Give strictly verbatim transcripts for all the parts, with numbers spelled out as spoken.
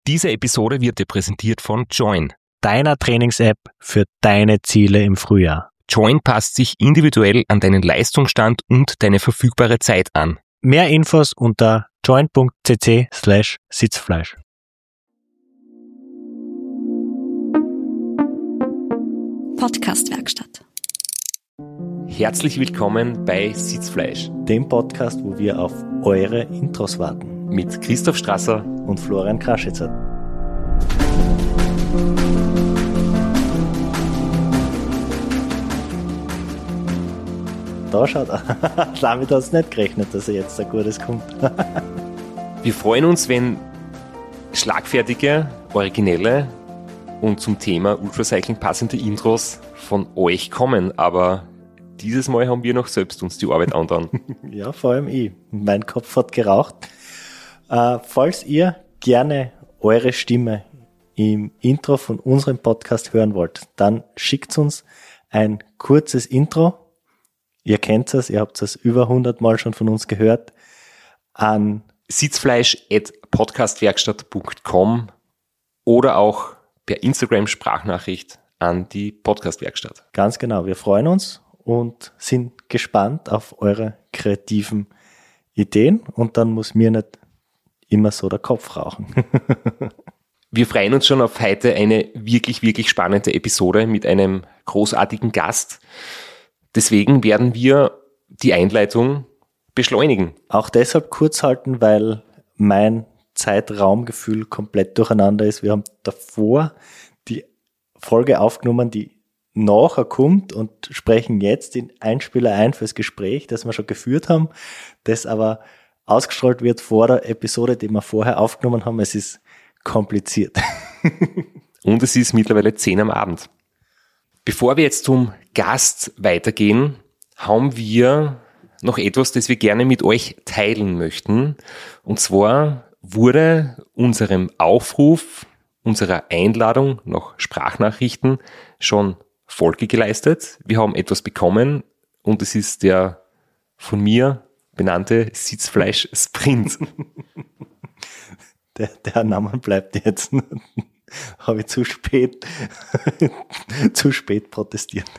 Diese Episode wird dir präsentiert von Join, deiner Trainings-App für deine Ziele im Frühjahr. Join passt sich individuell an deinen Leistungsstand und deine verfügbare Zeit an. Mehr Infos unter join.cc slash Sitzfleisch. Podcast-Werkstatt. Herzlich willkommen bei Sitzfleisch, Dem Podcast, wo wir auf eure Intros warten. mit Christoph Strasser Und Florian Kraschitzer. Da schaut, damit hast du nicht gerechnet, dass er jetzt ein gutes kommt. Wir freuen uns, wenn schlagfertige, originelle und zum Thema Ultracycling passende Intros von euch kommen, aber dieses Mal haben wir noch selbst uns die Arbeit angetan. Ja, vor allem ich. Mein Kopf hat geraucht. Äh, falls ihr gerne eure Stimme im Intro von unserem Podcast hören wollt, dann schickt uns ein kurzes Intro. Ihr kennt es, ihr habt es über hundert Mal schon von uns gehört, an sitzfleisch at podcastwerkstatt punkt com oder auch per Instagram-Sprachnachricht an die Podcastwerkstatt. ganz genau. Wir freuen uns und sind gespannt auf eure kreativen Ideen und dann muss mir nicht immer so der Kopf rauchen. Wir freuen uns schon auf heute eine wirklich, wirklich spannende Episode mit einem großartigen Gast. Deswegen werden wir die Einleitung beschleunigen. Auch deshalb kurz halten, weil mein Zeitraumgefühl komplett durcheinander ist. Wir haben davor die Folge aufgenommen, die nachher kommt und sprechen jetzt den Einspieler ein fürs Gespräch, das wir schon geführt haben, das aber ausgestrahlt wird vor der Episode, die wir vorher aufgenommen haben. Es ist kompliziert. Und es ist mittlerweile zehn am Abend. Bevor wir jetzt zum Gast weitergehen, haben wir noch etwas, das wir gerne mit euch teilen möchten. Und zwar wurde unserem Aufruf, unserer Einladung nach Sprachnachrichten schon Folge geleistet. Wir haben etwas bekommen und es ist der von mir benannte Sitzfleisch-Sprint. Der, der Name bleibt jetzt. Habe ich zu spät, zu spät protestiert.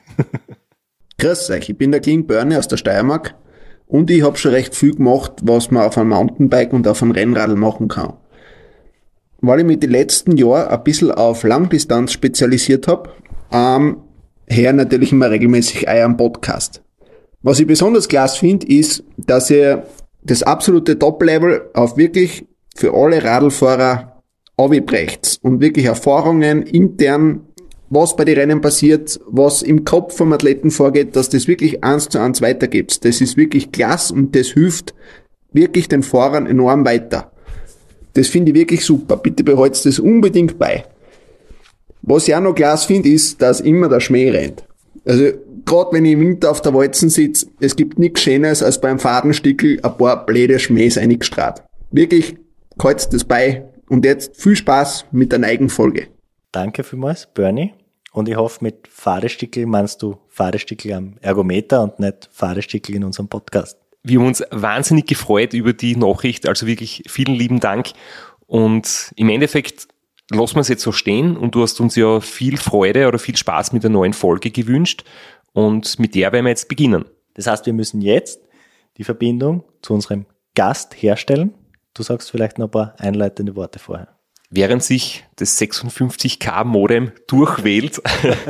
Grüß euch, ich bin der King Bernie aus der Steiermark und ich habe schon recht viel gemacht, was man auf einem Mountainbike und auf einem Rennradl machen kann. Weil ich mich die letzten Jahre ein bisschen auf Langdistanz spezialisiert habe, ähm, höre natürlich immer regelmäßig euren Podcast. Was ich besonders klasse finde, ist, dass ihr das absolute Top-Level auf wirklich für alle Radlfahrer runterbrecht und wirklich Erfahrungen intern, was bei den Rennen passiert, was im Kopf vom Athleten vorgeht, dass das wirklich eins zu eins weitergibt. Das ist wirklich klasse und das hilft wirklich den Fahrern enorm weiter. Das finde ich wirklich super. Bitte behaltet das unbedingt bei. Was ich auch noch klasse finde, ist, dass immer der Schmäh rennt. Also, gerade wenn ich im Winter auf der Walzen sitze, es gibt nichts Schönes, als beim Fadenstickel ein paar blöde Schmähs eingestrahlt. Wirklich, haltet das bei. Und jetzt viel Spaß mit der neuen Folge. Danke vielmals, Bernie. Und ich hoffe, mit Fahrestickel meinst du Fahrestickel am Ergometer und nicht Fahrestickel in unserem Podcast. Wir haben uns wahnsinnig gefreut über die Nachricht, also wirklich vielen lieben Dank. Und im Endeffekt lassen wir es jetzt so stehen und du hast uns ja viel Freude oder viel Spaß mit der neuen Folge gewünscht und mit der werden wir jetzt beginnen. Das heißt, wir müssen jetzt die Verbindung zu unserem Gast herstellen. Du sagst vielleicht noch ein paar einleitende Worte vorher. Während sich das sechsundfünfzig K Modem durchwählt,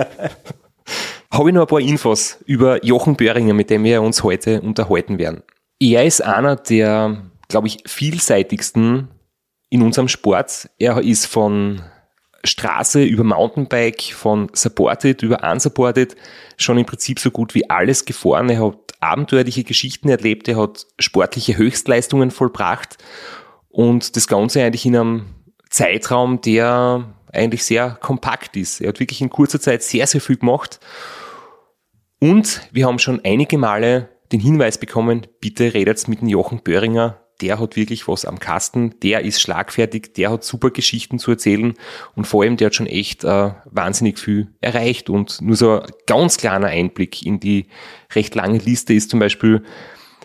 habe ich noch ein paar Infos über Jochen Böhringer, mit dem wir uns heute unterhalten werden. Er ist einer der, glaube ich, vielseitigsten in unserem Sport. Er ist von Straße über Mountainbike, von Supported über Unsupported schon im Prinzip so gut wie alles gefahren. Er hat abenteuerliche Geschichten erlebt, er hat sportliche Höchstleistungen vollbracht und das Ganze eigentlich in einem Zeitraum, der eigentlich sehr kompakt ist. Er hat wirklich in kurzer Zeit sehr, sehr viel gemacht und wir haben schon einige Male den Hinweis bekommen, bitte redet mit dem Jochen Böhringer, der hat wirklich was am Kasten, der ist schlagfertig, der hat super Geschichten zu erzählen und vor allem, der hat schon echt äh, wahnsinnig viel erreicht und nur so ein ganz kleiner Einblick in die recht lange Liste ist zum Beispiel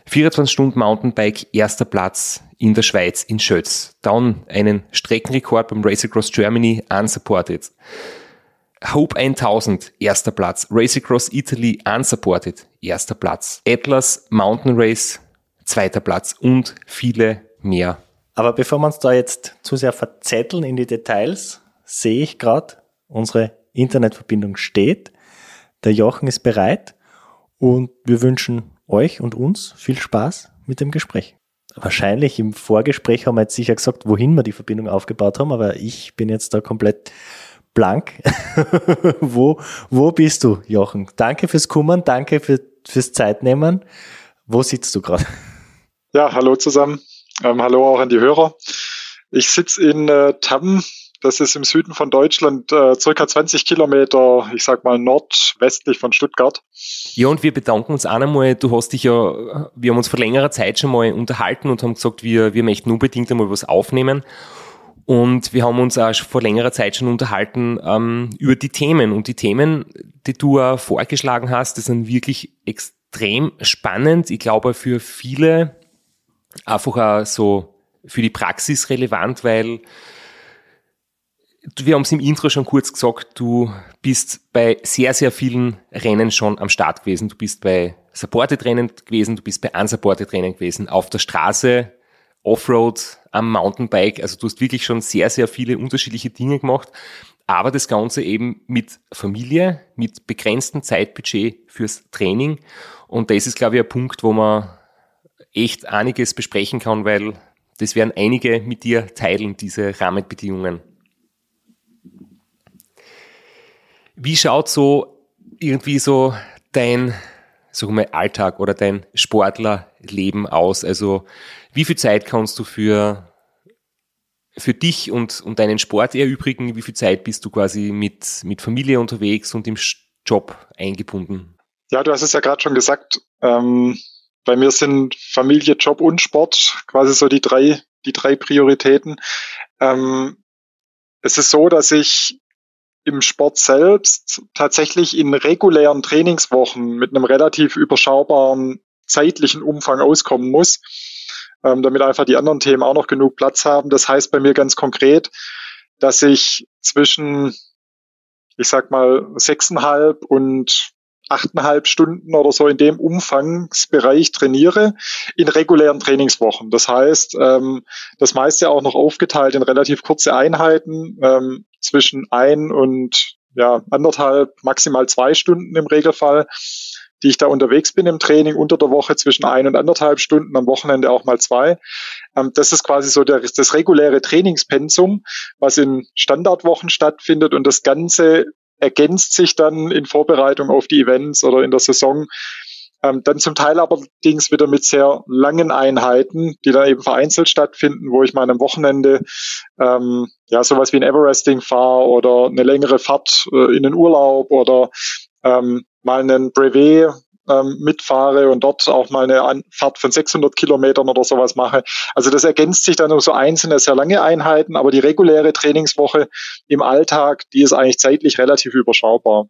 vierundzwanzig Stunden Mountainbike, erster Platz in der Schweiz, in Schötz. Dann einen Streckenrekord beim Race Across Germany, unsupported. Hope tausend, erster Platz. Race Across Italy, unsupported, erster Platz. Atlas Mountain Race, zweiter Platz und viele mehr. Aber bevor wir uns da jetzt zu sehr verzetteln in die Details, sehe ich gerade, unsere Internetverbindung steht. Der Jochen ist bereit und wir wünschen euch und uns viel Spaß mit dem Gespräch. Wahrscheinlich im Vorgespräch haben wir jetzt sicher gesagt, wohin wir die Verbindung aufgebaut haben, aber ich bin jetzt da komplett blank. wo, wo bist du, Jochen? Danke fürs Kummern, danke für, fürs Zeitnehmen. Wo sitzt du gerade? Ja, hallo zusammen. Ähm, hallo auch an die Hörer. Ich sitze in äh, Tamm. Das ist im Süden von Deutschland, äh, circa zwanzig Kilometer, ich sag mal nordwestlich von Stuttgart. Ja, und wir bedanken uns auch einmal, du hast dich ja, wir haben uns vor längerer Zeit schon mal unterhalten und haben gesagt, wir, wir möchten unbedingt einmal was aufnehmen. Und wir haben uns auch vor längerer Zeit schon unterhalten ähm, über die Themen. Und die Themen, die du auch vorgeschlagen hast, die sind wirklich extrem spannend. Ich glaube für viele einfach auch so für die Praxis relevant, weil wir haben es im Intro schon kurz gesagt, du bist bei sehr, sehr vielen Rennen schon am Start gewesen. Du bist bei Supported-Rennen gewesen, du bist bei Unsupported-Rennen gewesen, auf der Straße, Offroad, am Mountainbike. Also du hast wirklich schon sehr, sehr viele unterschiedliche Dinge gemacht. Aber das Ganze eben mit Familie, mit begrenztem Zeitbudget fürs Training. Und das ist, glaube ich, ein Punkt, wo man echt einiges besprechen kann, weil das werden einige mit dir teilen, diese Rahmenbedingungen. Wie schaut so irgendwie so dein, sag mal, Alltag oder dein Sportlerleben aus? Also wie viel Zeit kannst du für, für dich und, und deinen Sport erübrigen? Wie viel Zeit bist du quasi mit, mit Familie unterwegs und im Job eingebunden? Ja, du hast es ja gerade schon gesagt. Ähm, bei mir sind Familie, Job und Sport quasi so die drei, die drei Prioritäten. Ähm, es ist so, dass ich im Sport selbst tatsächlich in regulären Trainingswochen mit einem relativ überschaubaren zeitlichen Umfang auskommen muss, ähm, damit einfach die anderen Themen auch noch genug Platz haben. Das heißt bei mir ganz konkret, dass ich zwischen, ich sag mal, sechseinhalb und achteinhalb Stunden oder so in dem Umfangsbereich trainiere in regulären Trainingswochen. Das heißt, ähm, das meiste auch noch aufgeteilt in relativ kurze Einheiten, ähm, zwischen ein und ja anderthalb, maximal zwei Stunden im Regelfall, die ich da unterwegs bin im Training unter der Woche zwischen ein und anderthalb Stunden, am Wochenende auch mal zwei. Ähm, das ist quasi so der, das reguläre Trainingspensum, was in Standardwochen stattfindet und das Ganze ergänzt sich dann in Vorbereitung auf die Events oder in der Saison ähm, dann zum Teil allerdings wieder mit sehr langen Einheiten, die dann eben vereinzelt stattfinden, wo ich mal am Wochenende ähm, ja sowas wie ein Everesting fahre oder eine längere Fahrt äh, in den Urlaub oder ähm, mal einen Brevet ähm, mitfahre und dort auch mal eine An- Fahrt von sechshundert Kilometern oder sowas mache. Also das ergänzt sich dann um so einzelne, sehr lange Einheiten, aber die reguläre Trainingswoche im Alltag, die ist eigentlich zeitlich relativ überschaubar.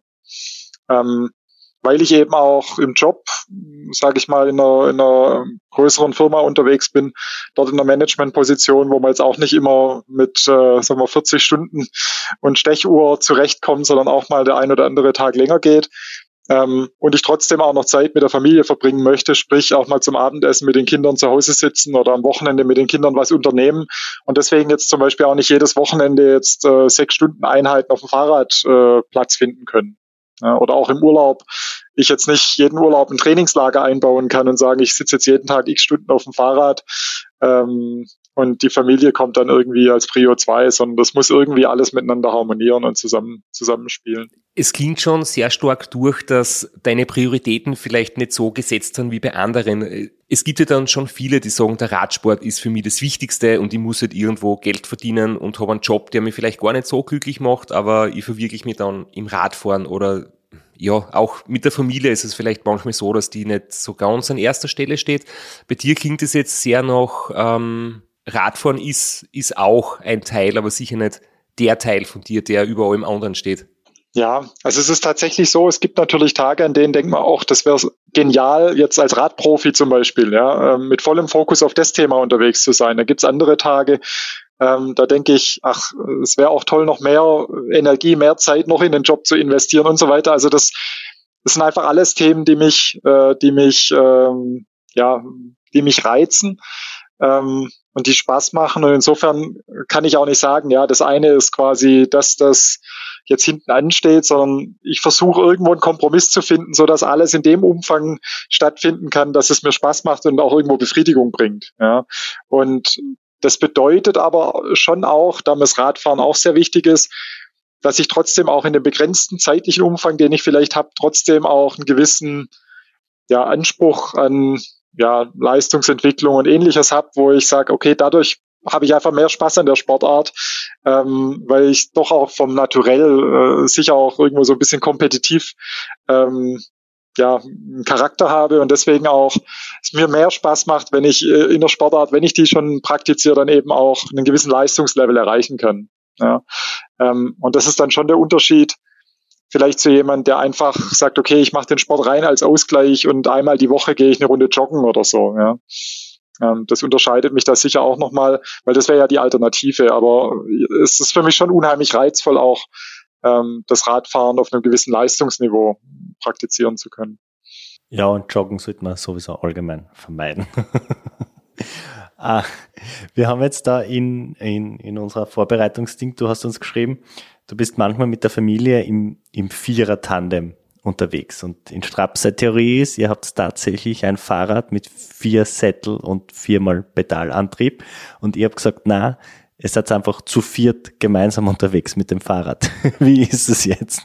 Ähm, weil ich eben auch im Job, sage ich mal, in einer, in einer größeren Firma unterwegs bin, dort in einer Managementposition, wo man jetzt auch nicht immer mit äh, sagen wir vierzig Stunden und Stechuhr zurechtkommt, sondern auch mal der ein oder andere Tag länger geht. Ähm, und ich trotzdem auch noch Zeit mit der Familie verbringen möchte, sprich auch mal zum Abendessen mit den Kindern zu Hause sitzen oder am Wochenende mit den Kindern was unternehmen und deswegen jetzt zum Beispiel auch nicht jedes Wochenende jetzt äh, sechs Stunden Einheiten auf dem Fahrrad äh, Platz finden können. Ja, oder auch im Urlaub, ich jetzt nicht jeden Urlaub ein Trainingslager einbauen kann und sagen, ich sitze jetzt jeden Tag x Stunden auf dem Fahrrad ähm, und die Familie kommt dann irgendwie als Prio zwei, sondern das muss irgendwie alles miteinander harmonieren und zusammen zusammenspielen. Es klingt schon sehr stark durch, dass deine Prioritäten vielleicht nicht so gesetzt sind wie bei anderen. Es gibt ja dann schon viele, die sagen, der Radsport ist für mich das Wichtigste und ich muss halt irgendwo Geld verdienen und habe einen Job, der mich vielleicht gar nicht so glücklich macht, aber ich verwirkliche mich dann im Radfahren oder ja, auch mit der Familie ist es vielleicht manchmal so, dass die nicht so ganz an erster Stelle steht. Bei dir klingt es jetzt sehr nach ähm, Radfahren ist, ist auch ein Teil, aber sicher nicht der Teil von dir, der über allem anderen steht. Ja, also es ist tatsächlich so, es gibt natürlich Tage, an denen denkt man auch, das wäre genial, jetzt als Radprofi zum Beispiel, ja, mit vollem Fokus auf das Thema unterwegs zu sein. Da gibt's andere Tage, ähm, da denke ich, ach, es wäre auch toll, noch mehr Energie, mehr Zeit noch in den Job zu investieren und so weiter. Also das, das sind einfach alles Themen, die mich, äh, die mich, ähm, ja, die mich reizen. Ähm, und die Spaß machen. Und insofern kann ich auch nicht sagen, ja, das eine ist quasi, dass das jetzt hinten ansteht, sondern ich versuche irgendwo einen Kompromiss zu finden, so dass alles in dem Umfang stattfinden kann, dass es mir Spaß macht und auch irgendwo Befriedigung bringt. Ja. Und das bedeutet aber schon auch, da mir das Radfahren auch sehr wichtig ist, dass ich trotzdem auch in dem begrenzten zeitlichen Umfang, den ich vielleicht habe, trotzdem auch einen gewissen, ja, Anspruch an ja, Leistungsentwicklung und Ähnliches habe, wo ich sage, okay, dadurch habe ich einfach mehr Spaß an der Sportart, ähm, weil ich doch auch vom Naturell äh, sicher auch irgendwo so ein bisschen kompetitiv ähm, ja, einen Charakter habe und deswegen auch es mir mehr Spaß macht, wenn ich äh, in der Sportart, wenn ich die schon praktiziere, dann eben auch einen gewissen Leistungslevel erreichen kann. Ja. Ähm, und das ist dann schon der Unterschied, vielleicht zu jemand, der einfach sagt, okay, ich mache den Sport rein als Ausgleich und einmal die Woche gehe ich eine Runde joggen oder so. Ja. Ähm, das unterscheidet mich da sicher auch nochmal, weil das wäre ja die Alternative. Aber es ist für mich schon unheimlich reizvoll, auch ähm, das Radfahren auf einem gewissen Leistungsniveau praktizieren zu können. Ja, und Joggen sollte man sowieso allgemein vermeiden. ah, wir haben jetzt da in, in, in unserer Vorbereitungsding, du hast uns geschrieben, du bist manchmal mit der Familie im, im Vierer-Tandem unterwegs. Und in Strapse-Theorie ist, ihr habt tatsächlich ein Fahrrad mit vier Sättel und viermal Pedalantrieb. Und ihr habt gesagt, na, ihr seid einfach zu viert gemeinsam unterwegs mit dem Fahrrad. Wie ist es jetzt?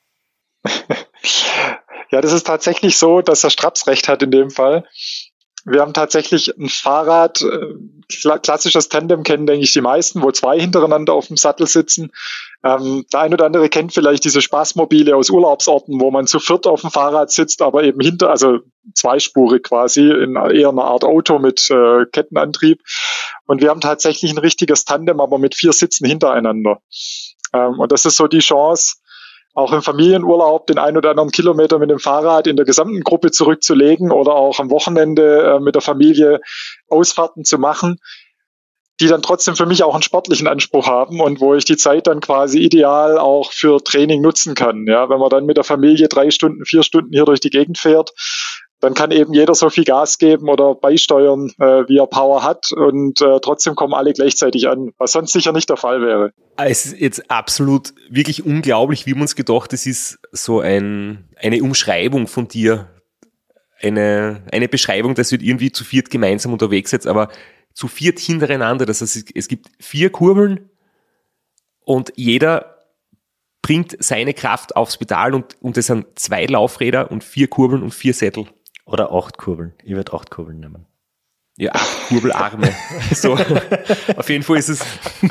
Ja, das ist tatsächlich so, dass der Straps recht hat in dem Fall. Wir haben tatsächlich ein Fahrrad, äh, klassisches Tandem kennen, denke ich, die meisten, wo zwei hintereinander auf dem Sattel sitzen. Ähm, der ein oder andere kennt vielleicht diese Spaßmobile aus Urlaubsorten, wo man zu viert auf dem Fahrrad sitzt, aber eben hinter, also zweispurig quasi, in eher einer Art Auto mit äh, Kettenantrieb. Und wir haben tatsächlich ein richtiges Tandem, aber mit vier Sitzen hintereinander. Ähm, und das ist so die Chance, auch im Familienurlaub den ein oder anderen Kilometer mit dem Fahrrad in der gesamten Gruppe zurückzulegen oder auch am Wochenende äh, mit der Familie Ausfahrten zu machen, die dann trotzdem für mich auch einen sportlichen Anspruch haben und wo ich die Zeit dann quasi ideal auch für Training nutzen kann. Ja, wenn man dann mit der Familie drei Stunden, vier Stunden hier durch die Gegend fährt, dann kann eben jeder so viel Gas geben oder beisteuern, äh, wie er Power hat und äh, trotzdem kommen alle gleichzeitig an, was sonst sicher nicht der Fall wäre. Es ist jetzt absolut wirklich unglaublich, wie wir uns gedacht, das ist so ein, eine Umschreibung von dir, eine, eine Beschreibung, dass du irgendwie zu viert gemeinsam unterwegs seid, aber zu viert hintereinander, das heißt, es gibt vier Kurbeln und jeder bringt seine Kraft aufs Pedal und, und das sind zwei Laufräder und vier Kurbeln und vier Sättel. Oder acht Kurbeln. Ich würde acht Kurbeln nehmen. Ja, acht Kurbelarme. So, auf jeden Fall ist es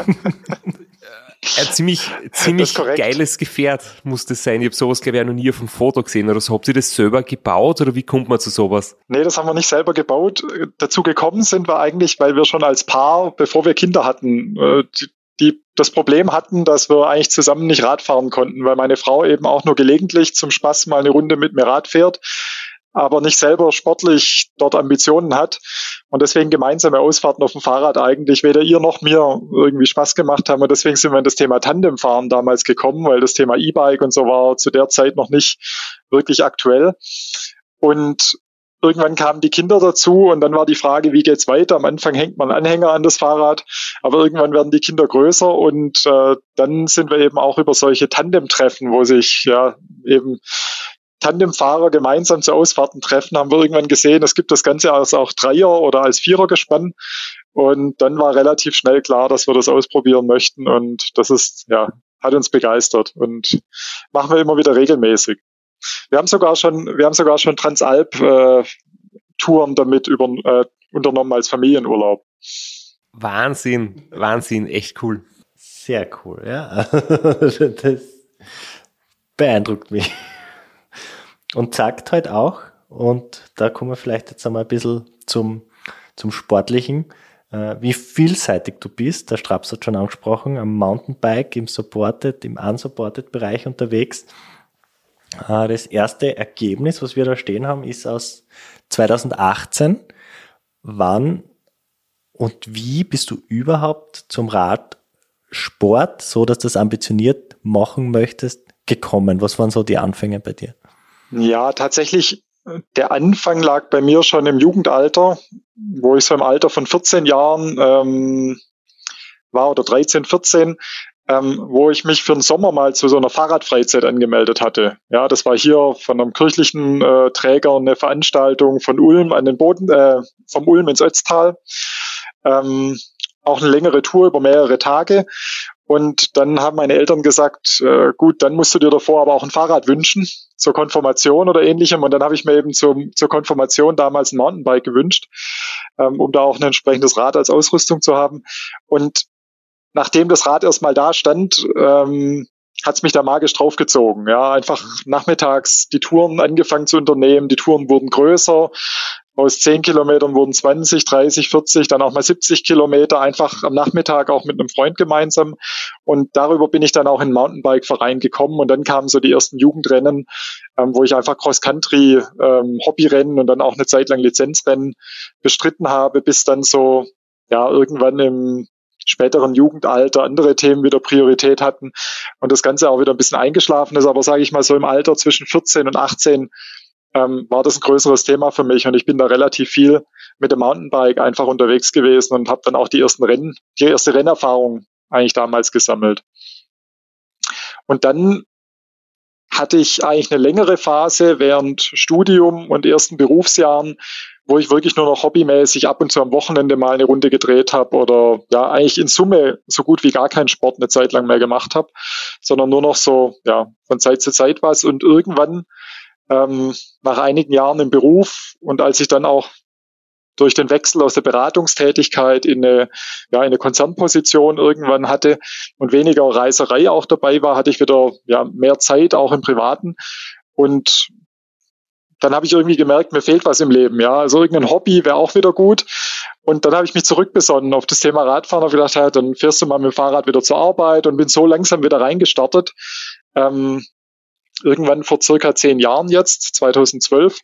ein ziemlich, ziemlich geiles Gefährt, muss das sein. Ich habe sowas, glaube ich, noch nie auf einem Foto gesehen oder so. Habt ihr das selber gebaut oder wie kommt man zu sowas? Nee, das haben wir nicht selber gebaut. Dazu gekommen sind wir eigentlich, weil wir schon als Paar, bevor wir Kinder hatten, die, die das Problem hatten, dass wir eigentlich zusammen nicht Rad fahren konnten, weil meine Frau eben auch nur gelegentlich zum Spaß mal eine Runde mit mir Rad fährt, aber nicht selber sportlich dort Ambitionen hat und deswegen gemeinsame Ausfahrten auf dem Fahrrad eigentlich weder ihr noch mir irgendwie Spaß gemacht haben und deswegen sind wir in das Thema Tandemfahren damals gekommen, weil das Thema E-Bike und so war zu der Zeit noch nicht wirklich aktuell und irgendwann kamen die Kinder dazu und dann war die Frage, wie geht's weiter? Am Anfang hängt man Anhänger an das Fahrrad, aber irgendwann werden die Kinder größer und äh, dann sind wir eben auch über solche Tandemtreffen, wo sich ja eben Tandemfahrer gemeinsam zu Ausfahrten treffen, haben wir irgendwann gesehen, es gibt das Ganze als auch Dreier- oder als Vierergespann. Und dann war relativ schnell klar, dass wir das ausprobieren möchten. Und das ist, ja, hat uns begeistert und machen wir immer wieder regelmäßig. Wir haben sogar schon, wir haben sogar schon Transalp-Touren äh, damit über, äh, unternommen als Familienurlaub. Wahnsinn, Wahnsinn, echt cool. Sehr cool, ja. Das beeindruckt mich. Und sagt halt auch, und da kommen wir vielleicht jetzt einmal ein bisschen zum, zum Sportlichen, äh, wie vielseitig du bist. Der Straps hat schon angesprochen, am Mountainbike, im Supported, im Unsupported Bereich unterwegs. Das erste Ergebnis, was wir da stehen haben, ist aus zweitausendachtzehn. Wann und wie bist du überhaupt zum Radsport, so dass du das ambitioniert machen möchtest, gekommen? Was waren so die Anfänge bei dir? Ja, tatsächlich, der Anfang lag bei mir schon im Jugendalter, wo ich so im Alter von vierzehn Jahren ähm, war oder dreizehn, vierzehn, ähm, wo ich mich für den Sommer mal zu so einer Fahrradfreizeit angemeldet hatte. Ja, das war hier von einem kirchlichen äh, Träger eine Veranstaltung von Ulm an den Boden, äh, vom Ulm ins Ötztal. Ähm, auch eine längere Tour über mehrere Tage. Und dann haben meine Eltern gesagt, äh, gut, dann musst du dir davor aber auch ein Fahrrad wünschen, zur Konfirmation oder ähnlichem. Und dann habe ich mir eben zum, zur Konfirmation damals ein Mountainbike gewünscht, ähm, um da auch ein entsprechendes Rad als Ausrüstung zu haben. Und nachdem das Rad erstmal da stand, ähm, hat es mich da magisch draufgezogen. Ja, einfach nachmittags die Touren angefangen zu unternehmen. Die Touren wurden größer. Aus zehn Kilometern wurden zwanzig, dreißig, vierzig, dann auch mal siebzig Kilometer, einfach am Nachmittag auch mit einem Freund gemeinsam. Und darüber bin ich dann auch in den Mountainbike-Verein gekommen. Und dann kamen so die ersten Jugendrennen, ähm, wo ich einfach Cross-Country, ähm, Hobbyrennen und dann auch eine Zeit lang Lizenzrennen bestritten habe, bis dann so, ja, irgendwann im späteren Jugendalter andere Themen wieder Priorität hatten und das Ganze auch wieder ein bisschen eingeschlafen ist. Aber sage ich mal so im Alter zwischen vierzehn und achtzehn ähm, war das ein größeres Thema für mich und ich bin da relativ viel mit dem Mountainbike einfach unterwegs gewesen und habe dann auch die ersten Rennen, die erste Rennerfahrung eigentlich damals gesammelt. Und dann hatte ich eigentlich eine längere Phase während Studium und ersten Berufsjahren, wo ich wirklich nur noch hobbymäßig ab und zu am Wochenende mal eine Runde gedreht habe oder ja eigentlich in Summe so gut wie gar keinen Sport eine Zeit lang mehr gemacht habe, sondern nur noch so ja von Zeit zu Zeit was. Und irgendwann ähm, nach einigen Jahren im Beruf und als ich dann auch durch den Wechsel aus der Beratungstätigkeit in eine, ja, in eine Konzernposition irgendwann hatte und weniger Reiserei auch dabei war, hatte ich wieder ja, mehr Zeit, auch im Privaten. Und dann habe ich irgendwie gemerkt, mir fehlt was im Leben. Ja, also irgendein Hobby wäre auch wieder gut. Und dann habe ich mich zurückbesonnen auf das Thema Radfahren und gedacht, ja, dann fährst du mal mit dem Fahrrad wieder zur Arbeit und bin so langsam wieder reingestartet. Ähm, irgendwann vor circa zehn Jahren jetzt, zweitausendzwölf.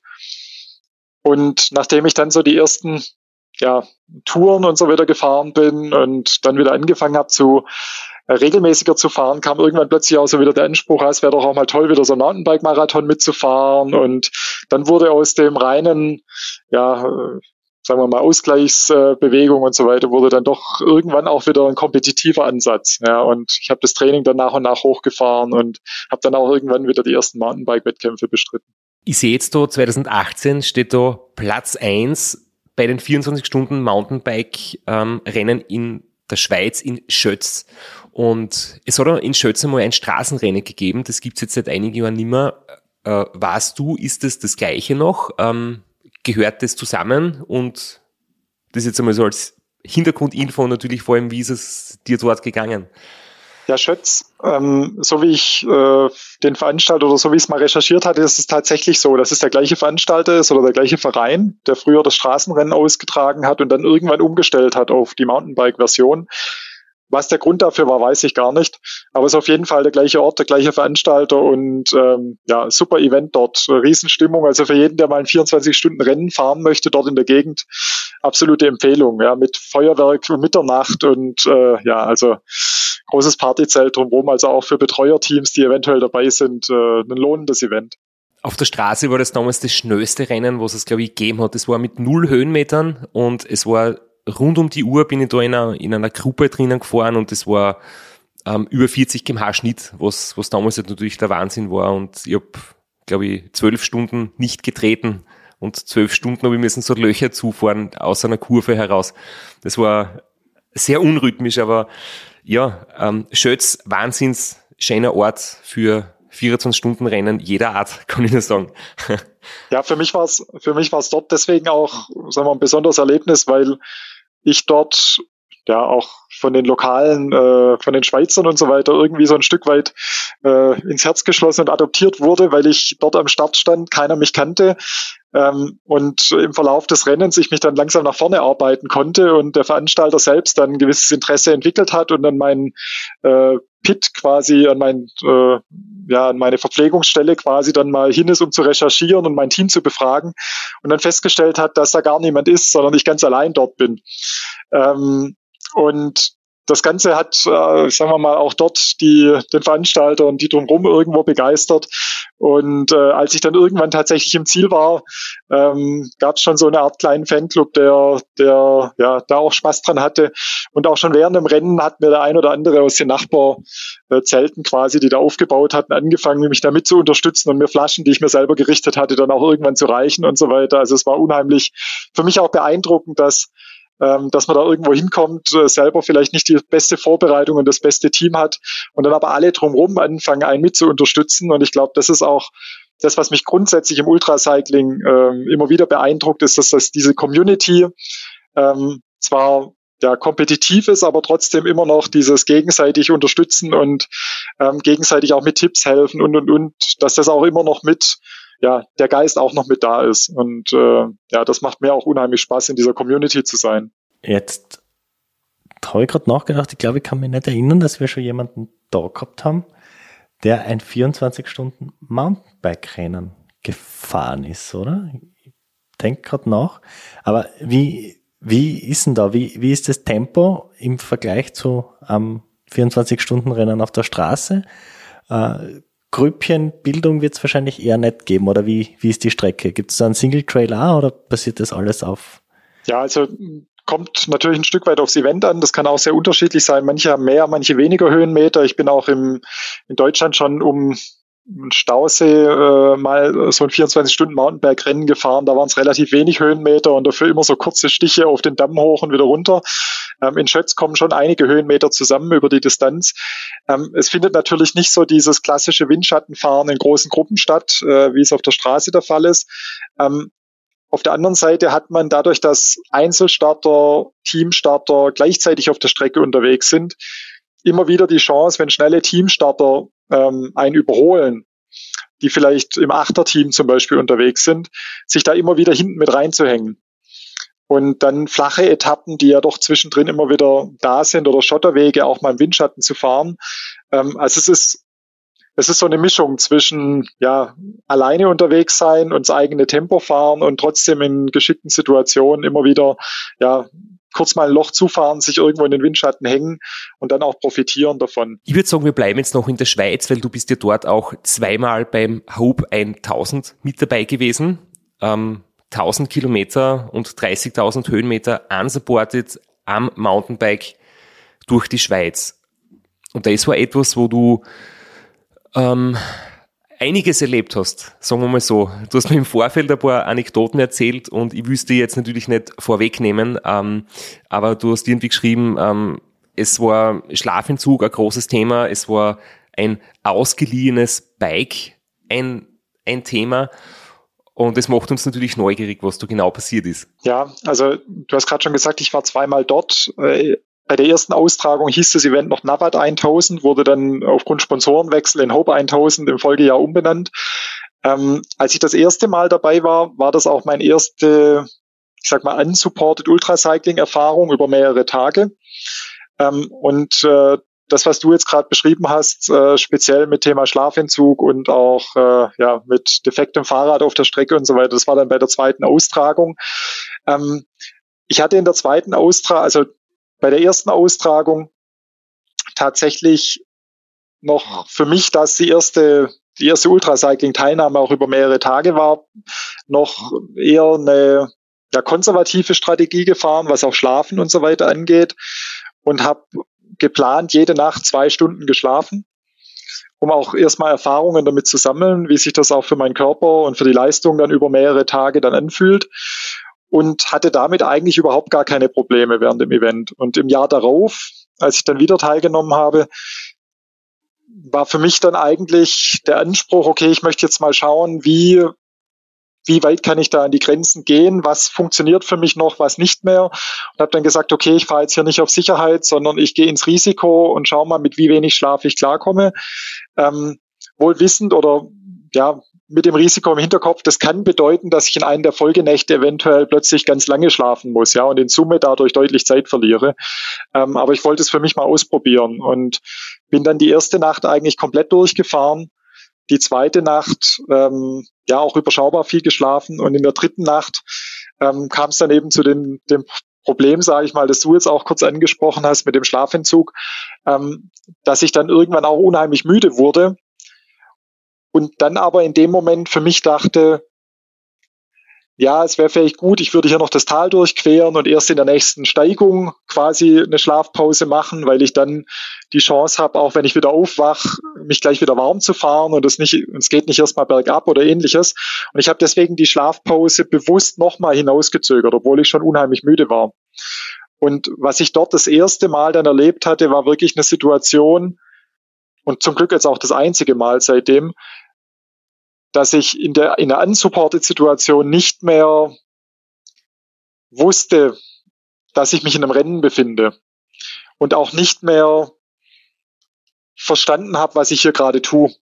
Und nachdem ich dann so die ersten ja, Touren und so wieder gefahren bin und dann wieder angefangen habe zu äh, regelmäßiger zu fahren, kam irgendwann plötzlich auch so wieder der Anspruch, es wäre doch auch mal toll, wieder so einen Mountainbike-Marathon mitzufahren. Und dann wurde aus dem reinen, ja, äh, sagen wir mal, Ausgleichsbewegung äh, und so weiter, wurde dann doch irgendwann auch wieder ein kompetitiver Ansatz. Ja, und ich habe das Training dann nach und nach hochgefahren und habe dann auch irgendwann wieder die ersten Mountainbike-Wettkämpfe bestritten. Ich sehe jetzt da, zweitausendachtzehn steht da Platz eins bei den vierundzwanzig Stunden Mountainbike-Rennen in der Schweiz in Schötz. Und es hat auch in Schötz einmal ein Straßenrennen gegeben, das gibt's jetzt seit einigen Jahren nicht mehr. Äh, weißt du, ist das das Gleiche noch? Ähm, gehört das zusammen? Und das jetzt einmal so als Hintergrundinfo natürlich vor allem, wie ist es dir dort gegangen? Ja, Schötz, ähm, so wie ich äh, den Veranstalter oder so wie ich es mal recherchiert hatte, ist es tatsächlich so, dass es der gleiche Veranstalter ist oder der gleiche Verein, der früher das Straßenrennen ausgetragen hat und dann irgendwann umgestellt hat auf die Mountainbike-Version. Was der Grund dafür war, weiß ich gar nicht. Aber es ist auf jeden Fall der gleiche Ort, der gleiche Veranstalter und ähm, ja, super Event dort, Riesenstimmung. Also für jeden, der mal ein vierundzwanzig Stunden Rennen fahren möchte, dort in der Gegend, absolute Empfehlung. Ja, mit Feuerwerk um Mitternacht und äh, ja, also großes Partyzelt drumherum, also auch für Betreuerteams, die eventuell dabei sind, äh, ein lohnendes Event. Auf der Straße war das damals das schnellste Rennen, was es, glaube ich, gegeben hat. Es war mit null Höhenmetern und es war rund um die Uhr bin ich da in einer, in einer Gruppe drinnen gefahren und es war ähm, über vierzig Kilometer pro Stunde Schnitt, was, was damals natürlich der Wahnsinn war. Und ich habe, glaube ich, zwölf Stunden nicht getreten und zwölf Stunden habe ich müssen so Löcher zufahren aus einer Kurve heraus. Das war sehr unrhythmisch, aber ja, ähm, Schötz, wahnsinns schöner Ort für vierundzwanzig Stunden Rennen jeder Art, kann ich nur sagen. Ja, für mich war es für mich war es dort deswegen auch, sagen wir, ein besonderes Erlebnis, weil ich dort ja auch von den Lokalen, äh, von den Schweizern und so weiter irgendwie so ein Stück weit äh, ins Herz geschlossen und adoptiert wurde, weil ich dort am Start stand, keiner mich kannte ähm, und im Verlauf des Rennens ich mich dann langsam nach vorne arbeiten konnte und der Veranstalter selbst dann ein gewisses Interesse entwickelt hat und dann meinen äh, Pit quasi an mein, äh, ja, an meine Verpflegungsstelle quasi dann mal hin ist, um zu recherchieren und mein Team zu befragen und dann festgestellt hat, dass da gar niemand ist, sondern ich ganz allein dort bin. Ähm, und das Ganze hat, äh, sagen wir mal, auch dort die, den Veranstalter und die drumherum irgendwo begeistert. Und äh, als ich dann irgendwann tatsächlich im Ziel war, ähm, gab es schon so eine Art kleinen Fanclub, der, der ja da auch Spaß dran hatte. Und auch schon während dem Rennen hat mir der ein oder andere aus den Nachbarzelten quasi, die da aufgebaut hatten, angefangen, mich damit zu unterstützen und mir Flaschen, die ich mir selber gerichtet hatte, dann auch irgendwann zu reichen und so weiter. Also es war unheimlich für mich auch beeindruckend, dass dass man da irgendwo hinkommt, selber vielleicht nicht die beste Vorbereitung und das beste Team hat und dann aber alle drumherum anfangen, einen mit zu unterstützen. Und ich glaube, das ist auch das, was mich grundsätzlich im Ultracycling ähm, immer wieder beeindruckt, ist, dass das diese Community ähm, zwar ja kompetitiv ist, aber trotzdem immer noch dieses gegenseitig unterstützen und ähm, gegenseitig auch mit Tipps helfen und, und, und, dass das auch immer noch mit ja, der Geist auch noch mit da ist. Und äh, ja, das macht mir auch unheimlich Spaß, in dieser Community zu sein. Jetzt habe ich gerade nachgedacht, ich glaube, ich kann mich nicht erinnern, dass wir schon jemanden da gehabt haben, der ein vierundzwanzig Stunden Mountainbike-Rennen gefahren ist, oder? Ich denke gerade nach. Aber wie, wie ist denn da, wie, wie ist das Tempo im Vergleich zu einem vierundzwanzig Stunden Rennen auf der Straße? Äh, Grüppchenbildung wird es wahrscheinlich eher nicht geben, oder wie, wie ist die Strecke? Gibt es da einen Single-Trail auch, oder passiert das alles auf? Ja, also kommt natürlich ein Stück weit aufs Event an. Das kann auch sehr unterschiedlich sein. Manche haben mehr, manche weniger Höhenmeter. Ich bin auch im, in Deutschland schon um einen Stausee äh, mal so ein vierundzwanzig Stunden Mountainbike-Rennen gefahren. Da waren es relativ wenig Höhenmeter und dafür immer so kurze Stiche auf den Damm hoch und wieder runter. Ähm, in Schötz kommen schon einige Höhenmeter zusammen über die Distanz. Ähm, es findet natürlich nicht so dieses klassische Windschattenfahren in großen Gruppen statt, äh, wie es auf der Straße der Fall ist. Ähm, auf der anderen Seite hat man dadurch, dass Einzelstarter, Teamstarter gleichzeitig auf der Strecke unterwegs sind, immer wieder die Chance, wenn schnelle Teamstarter ähm, einen überholen, die vielleicht im Achterteam zum Beispiel unterwegs sind, sich da immer wieder hinten mit reinzuhängen. Und dann flache Etappen, die ja doch zwischendrin immer wieder da sind, oder Schotterwege auch mal im Windschatten zu fahren. Ähm, also es ist, es ist so eine Mischung zwischen ja alleine unterwegs sein und das eigene Tempo fahren und trotzdem in geschickten Situationen immer wieder ja kurz mal ein Loch zufahren, sich irgendwo in den Windschatten hängen und dann auch profitieren davon. Ich würde sagen, wir bleiben jetzt noch in der Schweiz, weil du bist ja dort auch zweimal beim Hope tausend mit dabei gewesen. Ähm, tausend Kilometer und dreißigtausend Höhenmeter unsupported am Mountainbike durch die Schweiz. Und das war etwas, wo du ähm, einiges erlebt hast, sagen wir mal so. Du hast mir im Vorfeld ein paar Anekdoten erzählt und ich wüsste jetzt natürlich nicht vorwegnehmen, ähm, aber du hast irgendwie geschrieben, ähm, es war Schlafentzug ein großes Thema, es war ein ausgeliehenes Bike ein, ein Thema und es macht uns natürlich neugierig, was da genau passiert ist. Ja, also du hast gerade schon gesagt, ich war zweimal dort. Bei der ersten Austragung hieß das Event noch Navad tausend, wurde dann aufgrund Sponsorenwechsel in Hope tausend im Folgejahr umbenannt. Ähm, als ich das erste Mal dabei war, war das auch meine erste, ich sag mal, unsupported Ultracycling-Erfahrung über mehrere Tage. Ähm, und äh, das, was du jetzt gerade beschrieben hast, äh, speziell mit Thema Schlafentzug und auch äh, ja mit defektem Fahrrad auf der Strecke und so weiter, das war dann bei der zweiten Austragung. Ähm, ich hatte in der zweiten Austragung, also bei der ersten Austragung tatsächlich noch für mich, dass die erste, die erste Ultracycling-Teilnahme auch über mehrere Tage war, noch eher eine ja, konservative Strategie gefahren, was auch Schlafen und so weiter angeht, und habe geplant, jede Nacht zwei Stunden geschlafen, um auch erstmal Erfahrungen damit zu sammeln, wie sich das auch für meinen Körper und für die Leistung dann über mehrere Tage dann anfühlt. Und hatte damit eigentlich überhaupt gar keine Probleme während dem Event. Und im Jahr darauf, als ich dann wieder teilgenommen habe, war für mich dann eigentlich der Anspruch, okay, ich möchte jetzt mal schauen, wie, wie weit kann ich da an die Grenzen gehen, was funktioniert für mich noch, was nicht mehr. Und habe dann gesagt, okay, ich fahre jetzt hier nicht auf Sicherheit, sondern ich gehe ins Risiko und schaue mal, mit wie wenig Schlaf ich klarkomme. Ähm, wohl wissend oder ja, mit dem Risiko im Hinterkopf, das kann bedeuten, dass ich in einen der Folgenächte eventuell plötzlich ganz lange schlafen muss, ja, und in Summe dadurch deutlich Zeit verliere. Ähm, aber ich wollte es für mich mal ausprobieren und bin dann die erste Nacht eigentlich komplett durchgefahren, die zweite Nacht ähm, ja auch überschaubar viel geschlafen und in der dritten Nacht ähm, kam es dann eben zu den, dem Problem, sage ich mal, das du jetzt auch kurz angesprochen hast mit dem Schlafentzug, ähm, dass ich dann irgendwann auch unheimlich müde wurde und dann aber in dem Moment für mich dachte, ja, es wäre vielleicht gut, ich würde hier noch das Tal durchqueren und erst in der nächsten Steigung quasi eine Schlafpause machen, weil ich dann die Chance habe, auch wenn ich wieder aufwache, mich gleich wieder warm zu fahren und es nicht, es geht nicht erstmal bergab oder ähnliches. Und ich habe deswegen die Schlafpause bewusst nochmal hinausgezögert, obwohl ich schon unheimlich müde war. Und was ich dort das erste Mal dann erlebt hatte, war wirklich eine Situation, und zum Glück jetzt auch das einzige Mal seitdem, dass ich in der in der unsupported-Situation nicht mehr wusste, dass ich mich in einem Rennen befinde und auch nicht mehr verstanden habe, was ich hier gerade tue.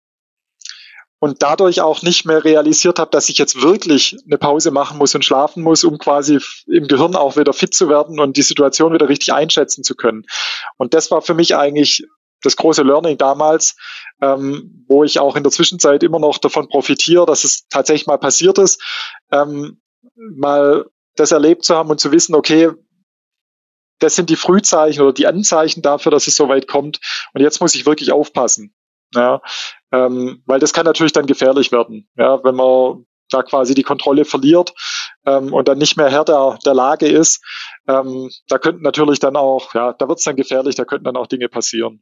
Und dadurch auch nicht mehr realisiert habe, dass ich jetzt wirklich eine Pause machen muss und schlafen muss, um quasi im Gehirn auch wieder fit zu werden und die Situation wieder richtig einschätzen zu können. Und das war für mich eigentlich das große Learning damals, ähm, wo ich auch in der Zwischenzeit immer noch davon profitiere, dass es tatsächlich mal passiert ist, ähm, mal das erlebt zu haben und zu wissen, okay, das sind die Frühzeichen oder die Anzeichen dafür, dass es so weit kommt. Und jetzt muss ich wirklich aufpassen. Ja, ähm, weil das kann natürlich dann gefährlich werden, ja, wenn man da quasi die Kontrolle verliert ähm, und dann nicht mehr Herr der, der Lage ist. Ähm, da könnten natürlich dann auch, ja, da wird es dann gefährlich, da könnten dann auch Dinge passieren.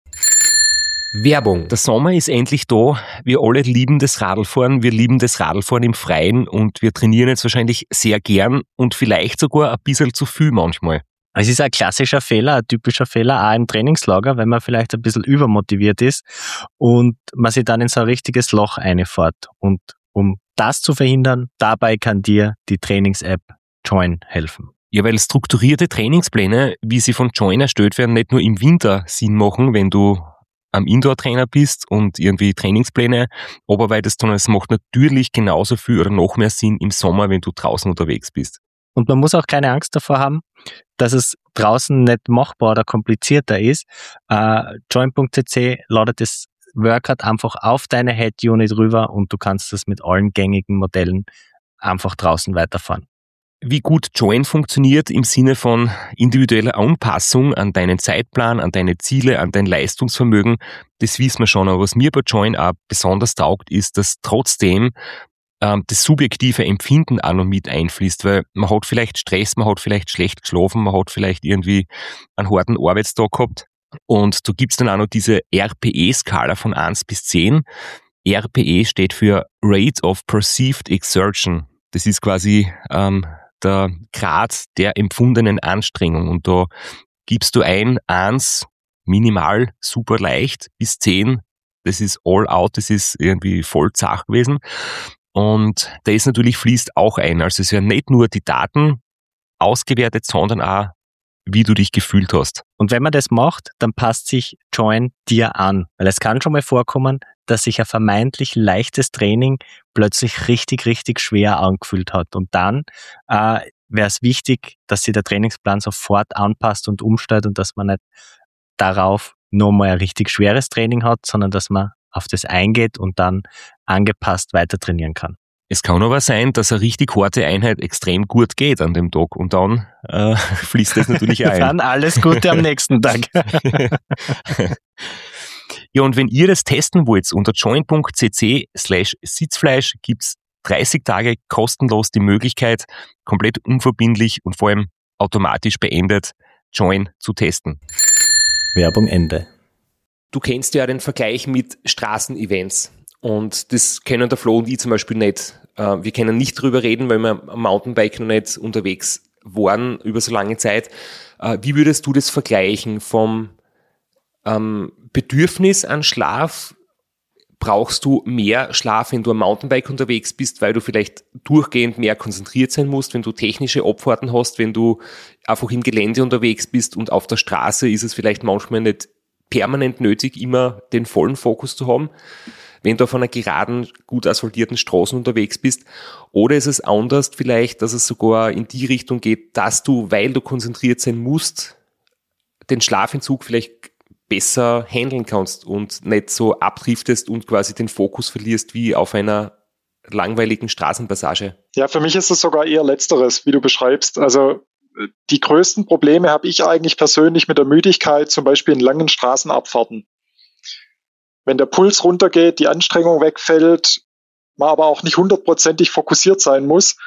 Werbung. Der Sommer ist endlich da. Wir alle lieben das Radlfahren. Wir lieben das Radlfahren im Freien und wir trainieren jetzt wahrscheinlich sehr gern und vielleicht sogar ein bisschen zu viel manchmal. Es ist ein klassischer Fehler, ein typischer Fehler, auch im Trainingslager, wenn man vielleicht ein bisschen übermotiviert ist und man sich dann in so ein richtiges Loch reinfährt. Und um das zu verhindern, dabei kann dir die Trainings-App Join helfen. Ja, weil strukturierte Trainingspläne, wie sie von Join erstellt werden, nicht nur im Winter Sinn machen, wenn du am Indoor-Trainer bist und irgendwie Trainingspläne arbeitest, sondern es macht natürlich genauso viel oder noch mehr Sinn im Sommer, wenn du draußen unterwegs bist. Und man muss auch keine Angst davor haben, dass es draußen nicht machbar oder komplizierter ist. Uh, Join Punkt c c ladet das Workout einfach auf deine Head-Unit rüber und du kannst das mit allen gängigen Modellen einfach draußen weiterfahren. Wie gut Join funktioniert im Sinne von individueller Anpassung an deinen Zeitplan, an deine Ziele, an dein Leistungsvermögen, das wissen wir schon. Aber was mir bei Join auch besonders taugt, ist, dass trotzdem ähm, das subjektive Empfinden auch noch mit einfließt, weil man hat vielleicht Stress, man hat vielleicht schlecht geschlafen, man hat vielleicht irgendwie einen harten Arbeitstag gehabt und da gibt's dann auch noch diese R P E-Skala von eins bis zehn. R P E steht für Rate of Perceived Exertion. Das ist quasi ähm, der Grad der empfundenen Anstrengung. Und da gibst du ein, eins, minimal, super leicht, bis zehn, das ist all out, das ist irgendwie voll zach gewesen. Und das natürlich fließt auch ein. Also es werden nicht nur die Daten ausgewertet, sondern auch, wie du dich gefühlt hast. Und wenn man das macht, dann passt sich Join dir an. Weil es kann schon mal vorkommen, dass sich ein vermeintlich leichtes Training plötzlich richtig, richtig schwer angefühlt hat. Und dann äh, wäre es wichtig, dass sich der Trainingsplan sofort anpasst und umstellt und dass man nicht darauf nur mal ein richtig schweres Training hat, sondern dass man auf das eingeht und dann angepasst weiter trainieren kann. Es kann aber sein, dass eine richtig harte Einheit extrem gut geht an dem Tag und dann äh, fließt das natürlich ein. Dann alles Gute am nächsten Tag. Ja, und wenn ihr das testen wollt, unter join Punkt c c slash Sitzfleisch gibt's dreißig Tage kostenlos die Möglichkeit, komplett unverbindlich und vor allem automatisch beendet Join zu testen. Werbung Ende. Du kennst ja den Vergleich mit Straßenevents. Und das kennen der Flo und ich zum Beispiel nicht. Wir können nicht drüber reden, weil wir am Mountainbike noch nicht unterwegs waren über so lange Zeit. Wie würdest du das vergleichen vom ähm, Bedürfnis an Schlaf? Brauchst du mehr Schlaf, wenn du am Mountainbike unterwegs bist, weil du vielleicht durchgehend mehr konzentriert sein musst, wenn du technische Abfahrten hast, wenn du einfach im Gelände unterwegs bist und auf der Straße ist es vielleicht manchmal nicht permanent nötig, immer den vollen Fokus zu haben, wenn du auf einer geraden, gut asphaltierten Straße unterwegs bist. Oder ist es anders vielleicht, dass es sogar in die Richtung geht, dass du, weil du konzentriert sein musst, den Schlafentzug vielleicht besser handeln kannst und nicht so abdriftest und quasi den Fokus verlierst wie auf einer langweiligen Straßenpassage. Ja, für mich ist es sogar eher Letzteres, wie du beschreibst. Also die größten Probleme habe ich eigentlich persönlich mit der Müdigkeit, zum Beispiel in langen Straßenabfahrten. Wenn der Puls runtergeht, die Anstrengung wegfällt, man aber auch nicht hundertprozentig fokussiert sein muss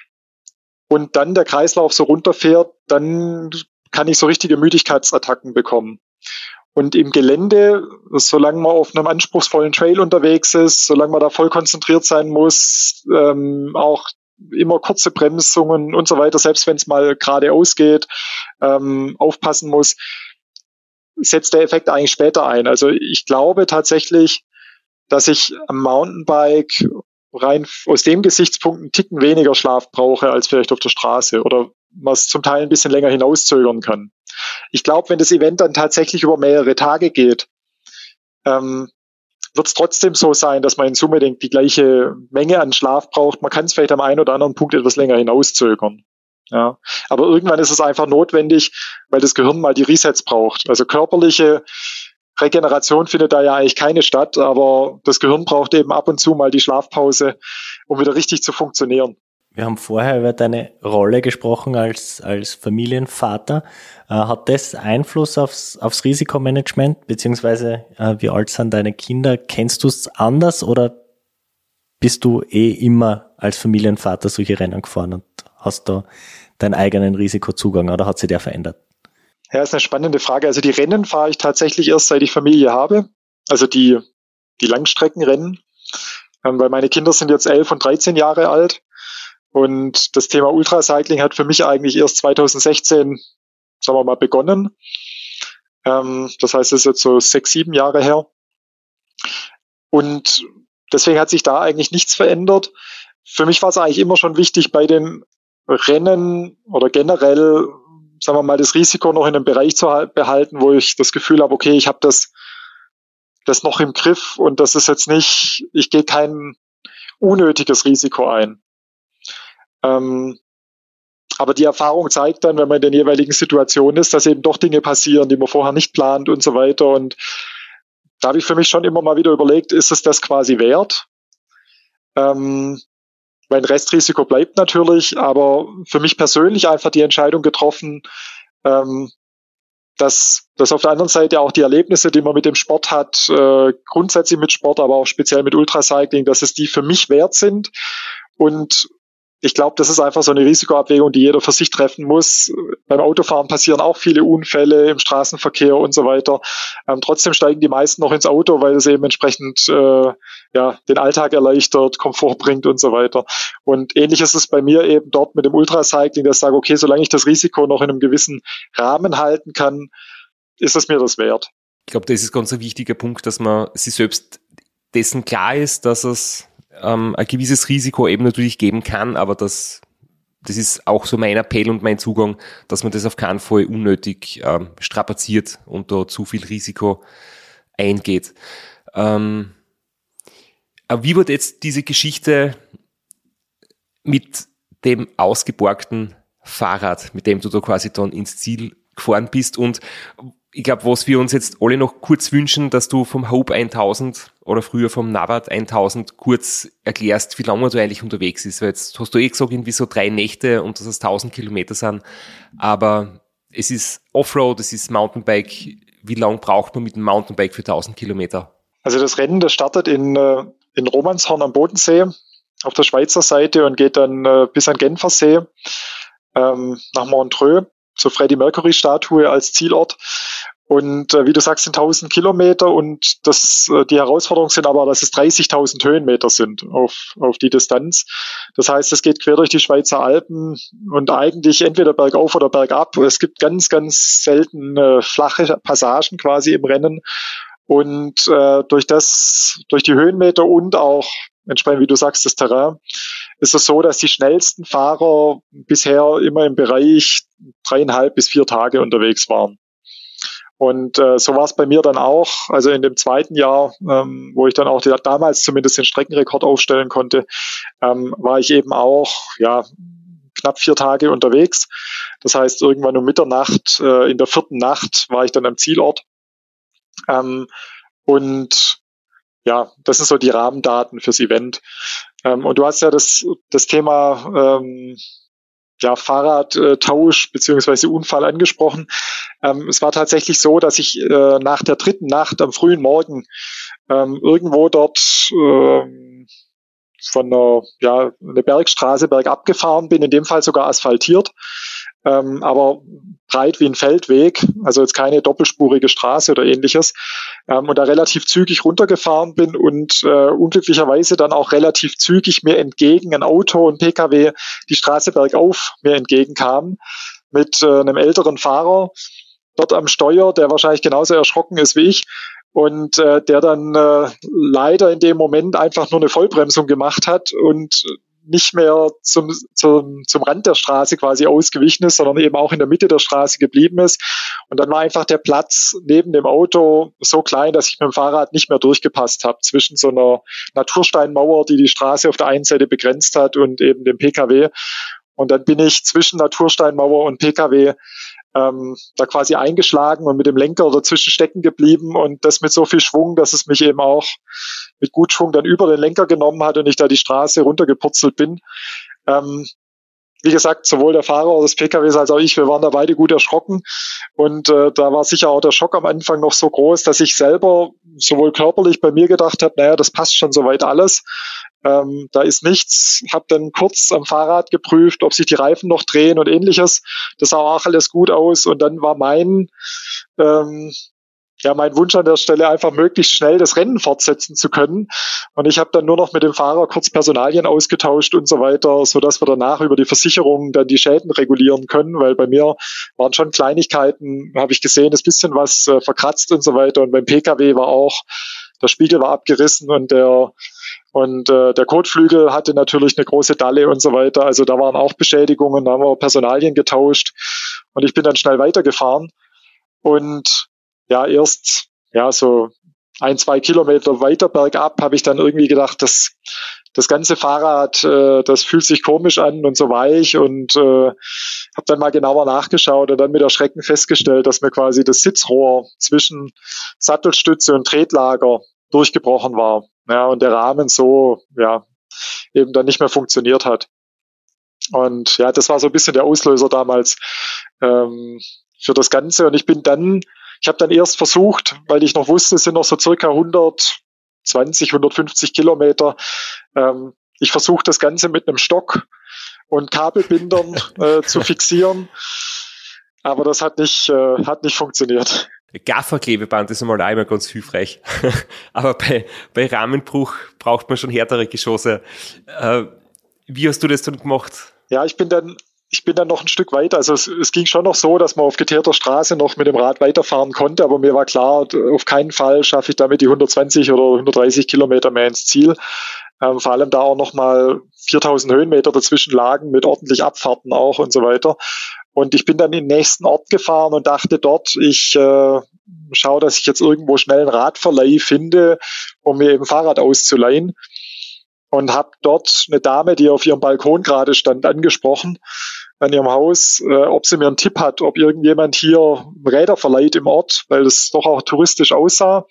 und dann der Kreislauf so runterfährt, dann kann ich so richtige Müdigkeitsattacken bekommen. Und im Gelände, solange man auf einem anspruchsvollen Trail unterwegs ist, solange man da voll konzentriert sein muss, ähm, auch immer kurze Bremsungen und so weiter, selbst wenn es mal geradeaus geht, ähm, aufpassen muss, setzt der Effekt eigentlich später ein. Also ich glaube tatsächlich, dass ich am Mountainbike rein aus dem Gesichtspunkt einen Ticken weniger Schlaf brauche als vielleicht auf der Straße oder man es zum Teil ein bisschen länger hinauszögern kann. Ich glaube, wenn das Event dann tatsächlich über mehrere Tage geht, ähm, wird es trotzdem so sein, dass man in Summe die gleiche Menge an Schlaf braucht. Man kann es vielleicht am einen oder anderen Punkt etwas länger hinauszögern. Ja. Aber irgendwann ist es einfach notwendig, weil das Gehirn mal die Resets braucht. Also körperliche Regeneration findet da ja eigentlich keine statt, aber das Gehirn braucht eben ab und zu mal die Schlafpause, um wieder richtig zu funktionieren. Wir haben vorher über deine Rolle gesprochen als, als Familienvater. Äh, hat das Einfluss aufs, aufs Risikomanagement, beziehungsweise äh, wie alt sind deine Kinder? Kennst du es anders oder bist du eh immer als Familienvater solche Rennen gefahren und hast da deinen eigenen Risikozugang oder hat sich der verändert? Ja, ist eine spannende Frage. Also die Rennen fahre ich tatsächlich erst, seit ich Familie habe. Also die, die Langstreckenrennen. Ähm, weil meine Kinder sind jetzt elf und dreizehn Jahre alt. Und das Thema Ultracycling hat für mich eigentlich erst zwanzig sechzehn, sagen wir mal, begonnen. Ähm, das heißt, es ist jetzt so sechs, sieben Jahre her. Und deswegen hat sich da eigentlich nichts verändert. Für mich war es eigentlich immer schon wichtig, bei den Rennen oder generell, sagen wir mal, das Risiko noch in einem Bereich zu behalten, wo ich das Gefühl habe, okay, ich habe das, das noch im Griff und das ist jetzt nicht, ich gehe kein unnötiges Risiko ein. Ähm, aber die Erfahrung zeigt dann, wenn man in den jeweiligen Situationen ist, dass eben doch Dinge passieren, die man vorher nicht plant und so weiter. Und da habe ich für mich schon immer mal wieder überlegt, ist es das quasi wert? Ähm, mein Restrisiko bleibt natürlich, aber für mich persönlich einfach die Entscheidung getroffen, ähm, dass, dass auf der anderen Seite auch die Erlebnisse, die man mit dem Sport hat, äh, grundsätzlich mit Sport, aber auch speziell mit Ultracycling, dass es die für mich wert sind. Und ich glaube, das ist einfach so eine Risikoabwägung, die jeder für sich treffen muss. Beim Autofahren passieren auch viele Unfälle im Straßenverkehr und so weiter. Ähm, trotzdem steigen die meisten noch ins Auto, weil es eben entsprechend äh, ja den Alltag erleichtert, Komfort bringt und so weiter. Und ähnlich ist es bei mir eben dort mit dem Ultracycling, dass ich sage, okay, solange ich das Risiko noch in einem gewissen Rahmen halten kann, ist es mir das wert. Ich glaube, das ist ganz ein wichtiger Punkt, dass man sich selbst dessen klar ist, dass es ähm, ein gewisses Risiko eben natürlich geben kann, aber das, das ist auch so mein Appell und mein Zugang, dass man das auf keinen Fall unnötig ähm, strapaziert und da zu viel Risiko eingeht. Ähm, aber wie wird jetzt diese Geschichte mit dem ausgeborgten Fahrrad, mit dem du da quasi dann ins Ziel gefahren bist? Und ich glaube, was wir uns jetzt alle noch kurz wünschen, dass du vom Hope tausend oder früher vom Navat tausend kurz erklärst, wie lange du eigentlich unterwegs ist. Weil jetzt hast du eh gesagt, irgendwie so drei Nächte und dass es tausend Kilometer sind. Aber es ist Offroad, es ist Mountainbike. Wie lange braucht man mit dem Mountainbike für tausend Kilometer? Also das Rennen, das startet in, in Romanshorn am Bodensee auf der Schweizer Seite und geht dann bis an Genfersee ähm, nach Montreux zur Freddie Mercury Statue als Zielort. Und äh, wie du sagst, sind tausend Kilometer und das, äh, die Herausforderung sind aber, dass es dreißigtausend Höhenmeter sind auf, auf die Distanz. Das heißt, es geht quer durch die Schweizer Alpen und eigentlich entweder bergauf oder bergab. Es gibt ganz, ganz selten äh, flache Passagen quasi im Rennen. Und äh, durch das, durch die Höhenmeter und auch entsprechend, wie du sagst, das Terrain, ist es so, dass die schnellsten Fahrer bisher immer im Bereich dreieinhalb bis vier Tage unterwegs waren. Und äh, so war es bei mir dann auch. Also in dem zweiten Jahr, ähm, wo ich dann auch die, damals zumindest den Streckenrekord aufstellen konnte, ähm, war ich eben auch ja knapp vier Tage unterwegs. Das heißt, irgendwann um Mitternacht, äh, in der vierten Nacht war ich dann am Zielort. Ähm, und ja, das sind so die Rahmendaten fürs Event. Ähm, und du hast ja das, das Thema ähm, ja, Fahrradtausch beziehungsweise Unfall angesprochen. Ähm, es war tatsächlich so, dass ich äh, nach der dritten Nacht am frühen Morgen ähm, irgendwo dort ähm, von einer, ja, eine Bergstraße bergab gefahren bin, in dem Fall sogar asphaltiert, ähm, aber breit wie ein Feldweg, also jetzt keine doppelspurige Straße oder ähnliches, ähm, und da relativ zügig runtergefahren bin und äh, unglücklicherweise dann auch relativ zügig mir entgegen ein Auto und P K W die Straße bergauf mir entgegenkam mit äh, einem älteren Fahrer dort am Steuer, der wahrscheinlich genauso erschrocken ist wie ich, und äh, der dann äh, leider in dem Moment einfach nur eine Vollbremsung gemacht hat und nicht mehr zum, zum, zum Rand der Straße quasi ausgewichen ist, sondern eben auch in der Mitte der Straße geblieben ist. Und dann war einfach der Platz neben dem Auto so klein, dass ich mit dem Fahrrad nicht mehr durchgepasst habe zwischen so einer Natursteinmauer, die die Straße auf der einen Seite begrenzt hat, und eben dem P K W. Und dann bin ich zwischen Natursteinmauer und P K W ähm, da quasi eingeschlagen und mit dem Lenker dazwischen stecken geblieben, und das mit so viel Schwung, dass es mich eben auch mit gut Schwung dann über den Lenker genommen hat und ich da die Straße runtergepurzelt bin. Ähm, wie gesagt, sowohl der Fahrer des P K Ws als auch ich, wir waren da beide gut erschrocken, und äh, da war sicher auch der Schock am Anfang noch so groß, dass ich selber sowohl körperlich bei mir gedacht habe, naja, das passt schon soweit alles. Ähm, da ist nichts, habe dann kurz am Fahrrad geprüft, ob sich die Reifen noch drehen und ähnliches. Das sah auch alles gut aus, und dann war mein ähm, ja mein Wunsch an der Stelle einfach möglichst schnell das Rennen fortsetzen zu können. Und ich habe dann nur noch mit dem Fahrer kurz Personalien ausgetauscht und so weiter, so dass wir danach über die Versicherung dann die Schäden regulieren können, weil bei mir waren schon Kleinigkeiten, habe ich gesehen, ist bisschen was äh, verkratzt und so weiter, und beim P K W war auch, der Spiegel war abgerissen und der Und äh, der Kotflügel hatte natürlich eine große Dalle und so weiter. Also da waren auch Beschädigungen, da haben wir Personalien getauscht, und ich bin dann schnell weitergefahren. Und ja, erst ja so ein, zwei Kilometer weiter bergab habe ich dann irgendwie gedacht, das, das ganze Fahrrad, äh, das fühlt sich komisch an und so weich, und äh, habe dann mal genauer nachgeschaut und dann mit Erschrecken festgestellt, dass mir quasi das Sitzrohr zwischen Sattelstütze und Tretlager durchgebrochen war. Ja, und der Rahmen so, ja, eben dann nicht mehr funktioniert hat. Und ja, das war so ein bisschen der Auslöser damals ähm, für das Ganze. Und ich bin dann, ich habe dann erst versucht, weil ich noch wusste, es sind noch so circa hundertzwanzig, hundertfünfzig Kilometer. Ähm, ich versuche das Ganze mit einem Stock und Kabelbindern äh, zu fixieren. Aber das hat nicht, äh, hat nicht funktioniert. Gafferklebeband ist einmal auch immer ganz hilfreich. Aber bei, bei Rahmenbruch braucht man schon härtere Geschosse. Äh, wie hast du das dann gemacht? Ja, ich bin dann, ich bin dann noch ein Stück weiter. Also es, es ging schon noch so, dass man auf geteerter Straße noch mit dem Rad weiterfahren konnte, aber mir war klar, auf keinen Fall schaffe ich damit die hundertzwanzig oder hundertdreißig Kilometer mehr ins Ziel. Ähm, vor allem da auch nochmal viertausend Höhenmeter dazwischen lagen mit ordentlich Abfahrten auch und so weiter. Und ich bin dann in den nächsten Ort gefahren und dachte dort, ich äh, schaue, dass ich jetzt irgendwo schnell einen Radverleih finde, um mir eben Fahrrad auszuleihen. Und habe dort eine Dame, die auf ihrem Balkon gerade stand, angesprochen an ihrem Haus, äh, ob sie mir einen Tipp hat, ob irgendjemand hier Räder verleiht im Ort, weil es doch auch touristisch aussah.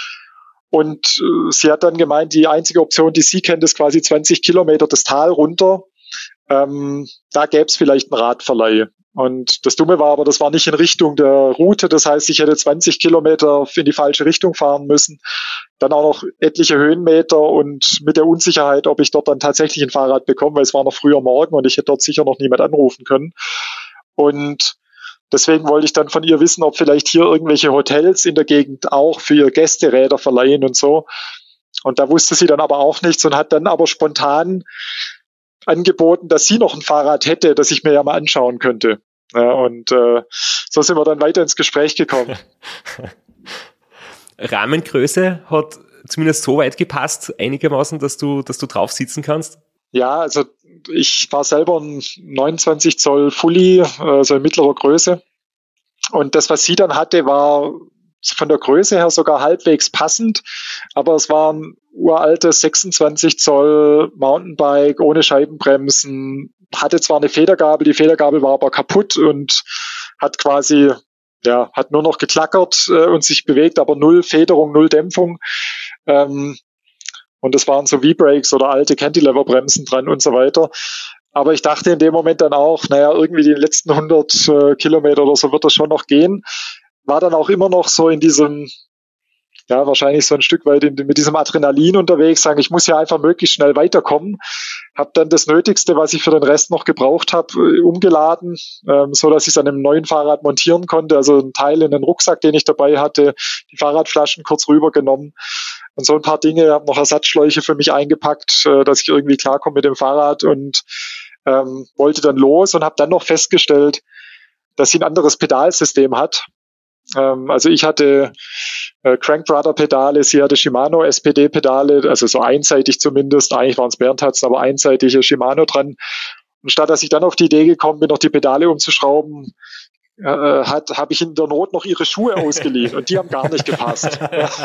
Und äh, sie hat dann gemeint, die einzige Option, die sie kennt, ist quasi zwanzig Kilometer das Tal runter. Ähm, da gäbe es vielleicht einen Radverleih. Und das Dumme war aber, das war nicht in Richtung der Route. Das heißt, ich hätte zwanzig Kilometer in die falsche Richtung fahren müssen. Dann auch noch etliche Höhenmeter und mit der Unsicherheit, ob ich dort dann tatsächlich ein Fahrrad bekomme, weil es war noch früher Morgen und ich hätte dort sicher noch niemand anrufen können. Und deswegen wollte ich dann von ihr wissen, ob vielleicht hier irgendwelche Hotels in der Gegend auch für ihr Gästeräder verleihen und so. Und da wusste sie dann aber auch nichts und hat dann aber spontan angeboten, dass sie noch ein Fahrrad hätte, das ich mir ja mal anschauen könnte. Ja, und äh, so sind wir dann weiter ins Gespräch gekommen. Rahmengröße hat zumindest so weit gepasst, einigermaßen, dass du, dass du drauf sitzen kannst? Ja, also ich war selber ein neunundzwanzig Zoll Fully, also in mittlerer Größe. Und das, was sie dann hatte, war von der Größe her sogar halbwegs passend, aber es war ein uraltes sechsundzwanzig Zoll Mountainbike ohne Scheibenbremsen, hatte zwar eine Federgabel, die Federgabel war aber kaputt und hat quasi ja, hat nur noch geklackert äh, und sich bewegt, aber null Federung, null Dämpfung. Ähm, und das waren so V-Brakes oder alte Cantilever-Bremsen dran und so weiter. Aber ich dachte in dem Moment dann auch, naja, irgendwie die letzten hundert äh, Kilometer oder so wird das schon noch gehen. War dann auch immer noch so in diesem, ja, wahrscheinlich so ein Stück weit in, mit diesem Adrenalin unterwegs, sagen, ich muss ja einfach möglichst schnell weiterkommen. Habe dann das Nötigste, was ich für den Rest noch gebraucht habe, umgeladen, ähm, so dass ich es an einem neuen Fahrrad montieren konnte. Also ein Teil in den Rucksack, den ich dabei hatte, die Fahrradflaschen kurz rübergenommen und so ein paar Dinge. Habe noch Ersatzschläuche für mich eingepackt, äh, dass ich irgendwie klarkomme mit dem Fahrrad und ähm, wollte dann los und habe dann noch festgestellt, dass sie ein anderes Pedalsystem hat. Ähm, also ich hatte äh, Crankbrother-Pedale, sie hatte Shimano S P D-Pedale, also so einseitig zumindest, eigentlich waren es Bernhards, aber einseitige Shimano dran. Und statt dass ich dann auf die Idee gekommen bin, noch die Pedale umzuschrauben, äh, hat, habe ich in der Not noch ihre Schuhe ausgeliehen und die haben gar nicht gepasst.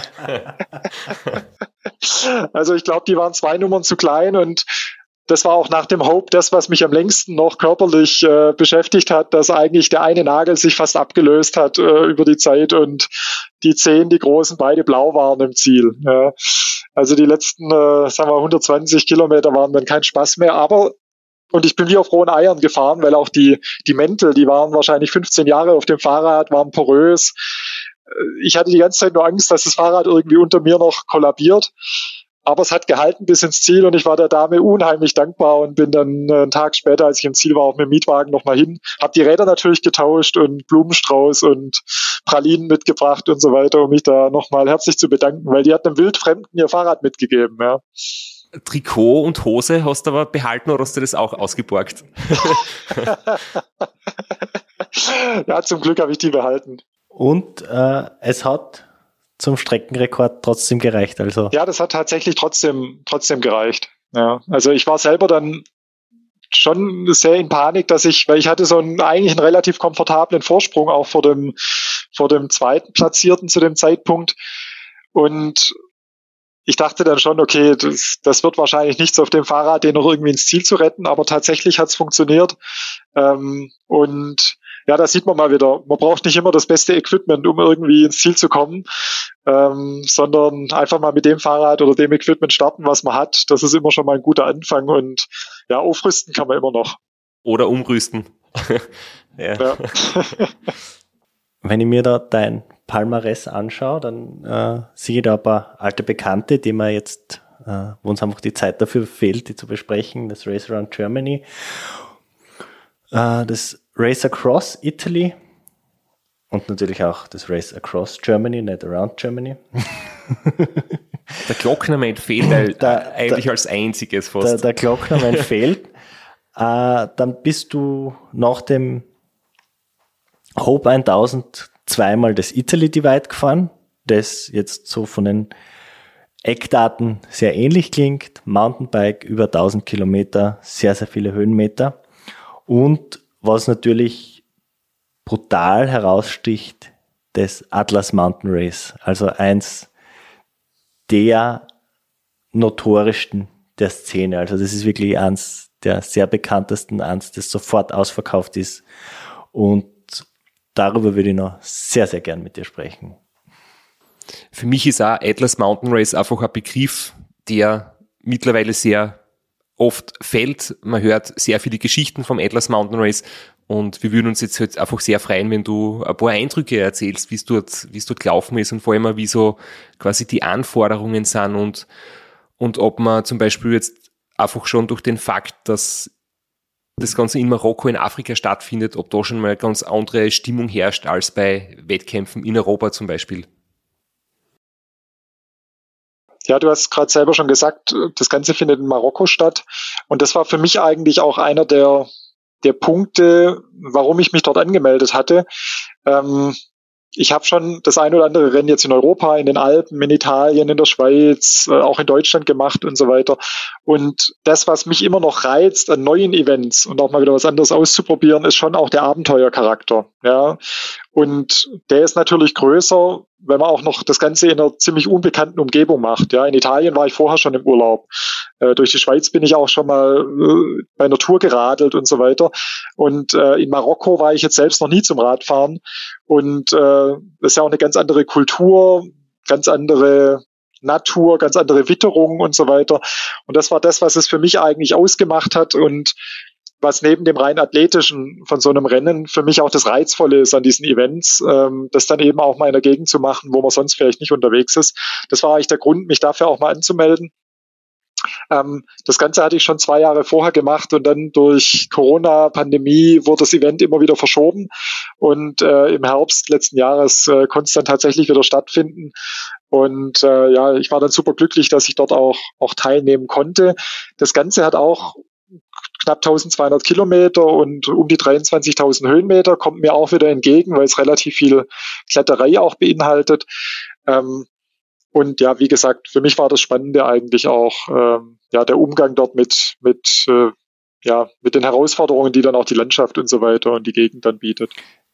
Also ich glaube, die waren zwei Nummern zu klein und das war auch nach dem Hope das, was mich am längsten noch körperlich äh, beschäftigt hat, dass eigentlich der eine Nagel sich fast abgelöst hat äh, über die Zeit und die Zehen, die großen, beide blau waren im Ziel. Ja. Also die letzten, äh, sagen wir, hundertzwanzig Kilometer waren dann kein Spaß mehr, aber und ich bin wie auf rohen Eiern gefahren, weil auch die die Mäntel, die waren wahrscheinlich fünfzehn Jahre auf dem Fahrrad, waren porös. Ich hatte die ganze Zeit nur Angst, dass das Fahrrad irgendwie unter mir noch kollabiert. Aber es hat gehalten bis ins Ziel und ich war der Dame unheimlich dankbar und bin dann äh, einen Tag später, als ich im Ziel war, auch mit dem Mietwagen nochmal hin. Habe die Räder natürlich getauscht und Blumenstrauß und Pralinen mitgebracht und so weiter, um mich da nochmal herzlich zu bedanken, weil die hat einem Wildfremden ihr Fahrrad mitgegeben. Ja. Trikot und Hose hast du aber behalten oder hast du das auch ausgeborgt? Ja, zum Glück habe ich die behalten. Und äh, es hat zum Streckenrekord trotzdem gereicht, also. Ja, das hat tatsächlich trotzdem, trotzdem gereicht. Ja, also ich war selber dann schon sehr in Panik, dass ich, weil ich hatte so einen, eigentlich einen relativ komfortablen Vorsprung auch vor dem, vor dem zweiten Platzierten zu dem Zeitpunkt. Und ich dachte dann schon, okay, das, das wird wahrscheinlich nichts auf dem Fahrrad, den noch irgendwie ins Ziel zu retten, aber tatsächlich hat es funktioniert. Ähm, und ja, da sieht man mal wieder, man braucht nicht immer das beste Equipment, um irgendwie ins Ziel zu kommen, ähm, sondern einfach mal mit dem Fahrrad oder dem Equipment starten, was man hat. Das ist immer schon mal ein guter Anfang und ja, aufrüsten kann man immer noch. Oder umrüsten. Ja. Ja. Wenn ich mir da dein Palmares anschaue, dann äh, sehe ich da ein paar alte Bekannte, die mir jetzt, äh, wo uns einfach die Zeit dafür fehlt, die zu besprechen, das Race Around Germany, äh, das Race Across Italy und natürlich auch das Race Across Germany, nicht Around Germany. Der Glocknermann fehlt äh, der, eigentlich der, als einziges fast. Der, der Glocknermann fehlt. Äh, dann bist du nach dem Hope tausend zweimal das Italy Divide gefahren, das jetzt so von den Eckdaten sehr ähnlich klingt. Mountainbike über tausend Kilometer, sehr, sehr viele Höhenmeter. Und was natürlich brutal heraussticht, das Atlas Mountain Race. Also eins der notorischsten der Szene. Also das ist wirklich eins der sehr bekanntesten, eins, das sofort ausverkauft ist. Und darüber würde ich noch sehr, sehr gern mit dir sprechen. Für mich ist auch Atlas Mountain Race einfach ein Begriff, der mittlerweile sehr oft fällt. Man hört sehr viele Geschichten vom Atlas Mountain Race und wir würden uns jetzt halt einfach sehr freuen, wenn du ein paar Eindrücke erzählst, wie es dort, wie es dort gelaufen ist und vor allem, wie so quasi die Anforderungen sind und, und ob man zum Beispiel jetzt einfach schon durch den Fakt, dass das Ganze in Marokko, in Afrika stattfindet, ob da schon mal eine ganz andere Stimmung herrscht als bei Wettkämpfen in Europa zum Beispiel. Ja, du hast gerade selber schon gesagt, das Ganze findet in Marokko statt. Und das war für mich eigentlich auch einer der, der Punkte, warum ich mich dort angemeldet hatte. Ähm, ich habe schon das ein oder andere Rennen jetzt in Europa, in den Alpen, in Italien, in der Schweiz, äh, auch in Deutschland gemacht und so weiter. Und das, was mich immer noch reizt an neuen Events und auch mal wieder was anderes auszuprobieren, ist schon auch der Abenteuercharakter. Ja. Und der ist natürlich größer, wenn man auch noch das Ganze in einer ziemlich unbekannten Umgebung macht. Ja, in Italien war ich vorher schon im Urlaub. Äh, durch die Schweiz bin ich auch schon mal äh, bei einer Tour geradelt und so weiter. Und äh, in Marokko war ich jetzt selbst noch nie zum Radfahren. Und äh, das ist ja auch eine ganz andere Kultur, ganz andere Natur, ganz andere Witterung und so weiter. Und das war das, was es für mich eigentlich ausgemacht hat und was neben dem rein athletischen von so einem Rennen für mich auch das Reizvolle ist an diesen Events, ähm, das dann eben auch mal in der Gegend zu machen, wo man sonst vielleicht nicht unterwegs ist. Das war eigentlich der Grund, mich dafür auch mal anzumelden. Ähm, das Ganze hatte ich schon zwei Jahre vorher gemacht und dann durch Corona, Pandemie wurde das Event immer wieder verschoben und äh, im Herbst letzten Jahres äh, konnte es dann tatsächlich wieder stattfinden. Und äh, ja, ich war dann super glücklich, dass ich dort auch, auch teilnehmen konnte. Das Ganze hat auch knapp eintausendzweihundert Kilometer und um die dreiundzwanzigtausend Höhenmeter, kommt mir auch wieder entgegen, weil es relativ viel Kletterei auch beinhaltet. Ähm, und ja, wie gesagt, für mich war das Spannende eigentlich auch ähm, ja der Umgang dort mit mit äh, ja mit den Herausforderungen, die dann auch die Landschaft und so weiter und die Gegend dann bietet.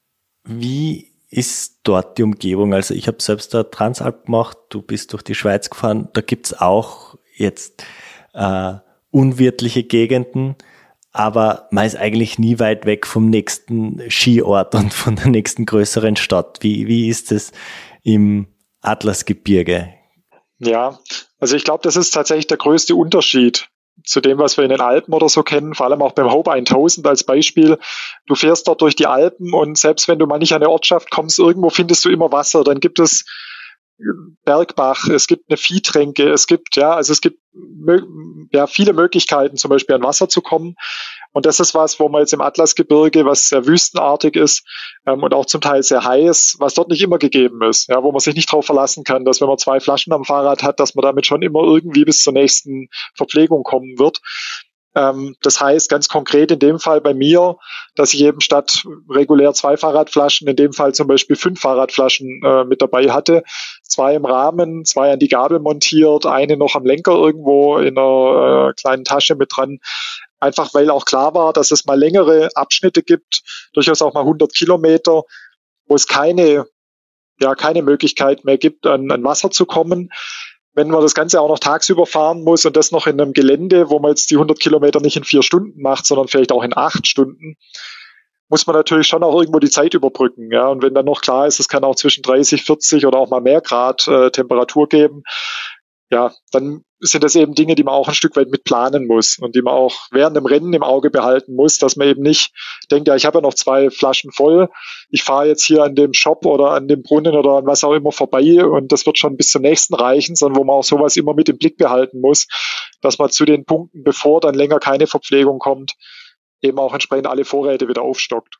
Wie ist dort die Umgebung? Also ich habe selbst da Transalp gemacht, du bist durch die Schweiz gefahren, da gibt's auch jetzt äh, unwirtliche Gegenden, aber man ist eigentlich nie weit weg vom nächsten Skiort und von der nächsten größeren Stadt. Wie, wie ist es im Atlasgebirge? Ja, also ich glaube, das ist tatsächlich der größte Unterschied zu dem, was wir in den Alpen oder so kennen, vor allem auch beim Hope tausend als Beispiel. Du fährst dort durch die Alpen und selbst wenn du mal nicht an eine Ortschaft kommst, irgendwo findest du immer Wasser. Dann gibt es Bergbach, es gibt eine Viehtränke, es gibt, ja, also es gibt ja viele Möglichkeiten, zum Beispiel an Wasser zu kommen. Und das ist was, wo man jetzt im Atlasgebirge, was sehr wüstenartig ist ähm, und auch zum Teil sehr heiß, was dort nicht immer gegeben ist, ja, wo man sich nicht darauf verlassen kann, dass wenn man zwei Flaschen am Fahrrad hat, dass man damit schon immer irgendwie bis zur nächsten Verpflegung kommen wird. Ähm, das heißt ganz konkret in dem Fall bei mir, dass ich eben statt regulär zwei Fahrradflaschen, in dem Fall zum Beispiel fünf Fahrradflaschen äh, mit dabei hatte. Zwei im Rahmen, zwei an die Gabel montiert, eine noch am Lenker irgendwo in einer äh, kleinen Tasche mit dran. Einfach weil auch klar war, dass es mal längere Abschnitte gibt, durchaus auch mal hundert Kilometer, wo es keine, ja, keine Möglichkeit mehr gibt, an, an Wasser zu kommen. Wenn man das Ganze auch noch tagsüber fahren muss und das noch in einem Gelände, wo man jetzt die hundert Kilometer nicht in vier Stunden macht, sondern vielleicht auch in acht Stunden, muss man natürlich schon auch irgendwo die Zeit überbrücken. Ja, und wenn dann noch klar ist, es kann auch zwischen dreißig, vierzig oder auch mal mehr Grad äh, Temperatur geben, ja, dann sind das eben Dinge, die man auch ein Stück weit mit planen muss und die man auch während dem Rennen im Auge behalten muss, dass man eben nicht denkt, ja, ich habe ja noch zwei Flaschen voll, ich fahre jetzt hier an dem Shop oder an dem Brunnen oder an was auch immer vorbei und das wird schon bis zum nächsten reichen, sondern wo man auch sowas immer mit im Blick behalten muss, dass man zu den Punkten, bevor dann länger keine Verpflegung kommt, eben auch entsprechend alle Vorräte wieder aufstockt.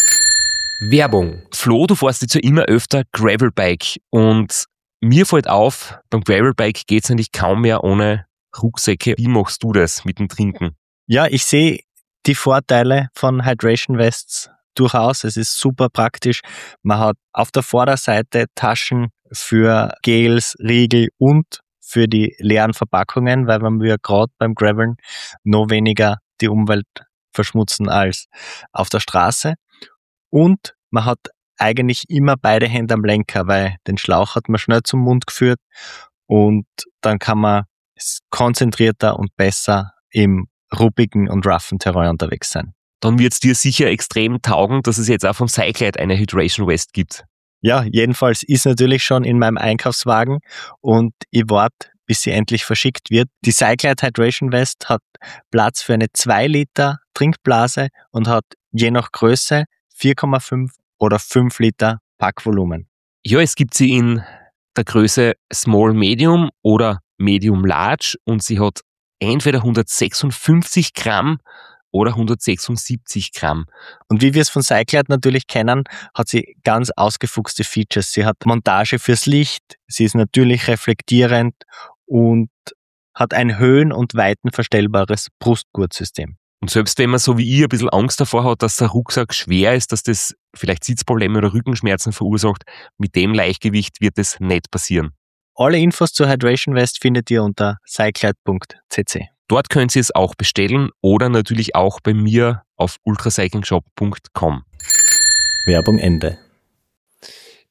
Werbung. Flo, du fährst jetzt ja immer öfter Gravelbike und mir fällt auf, beim Gravelbike geht's eigentlich kaum mehr ohne Rucksäcke. Wie machst du das mit dem Trinken? Ja, ich sehe die Vorteile von Hydration Vests durchaus. Es ist super praktisch. Man hat auf der Vorderseite Taschen für Gels, Riegel und für die leeren Verpackungen, weil man ja gerade beim Graveln noch weniger die Umwelt verschmutzen als auf der Straße. Und man hat eigentlich immer beide Hände am Lenker, weil den Schlauch hat man schnell zum Mund geführt und dann kann man konzentrierter und besser im ruppigen und roughen Terrain unterwegs sein. Dann wird es dir sicher extrem taugen, dass es jetzt auch vom Cyclide eine Hydration Vest gibt. Ja, jedenfalls ist natürlich schon in meinem Einkaufswagen und ich warte, bis sie endlich verschickt wird. Die Cyclide Hydration Vest hat Platz für eine zwei Liter Trinkblase und hat je nach Größe vier Komma fünf oder fünf Liter Packvolumen. Ja, es gibt sie in der Größe Small Medium oder Medium Large und sie hat entweder hundertsechsundfünfzig Gramm oder hundertsechsundsiebzig Gramm. Und wie wir es von Cyclide natürlich kennen, hat sie ganz ausgefuchste Features. Sie hat Montage fürs Licht, sie ist natürlich reflektierend und hat ein höhen- und weitenverstellbares Brustgurtsystem. Und selbst wenn man so wie ich ein bisschen Angst davor hat, dass der Rucksack schwer ist, dass das vielleicht Sitzprobleme oder Rückenschmerzen verursacht, mit dem Leichtgewicht wird es nicht passieren. Alle Infos zur Hydration Vest findet ihr unter cyclide punkt c c. Dort könnt ihr es auch bestellen oder natürlich auch bei mir auf ultracyclingshop punkt com. Werbung Ende.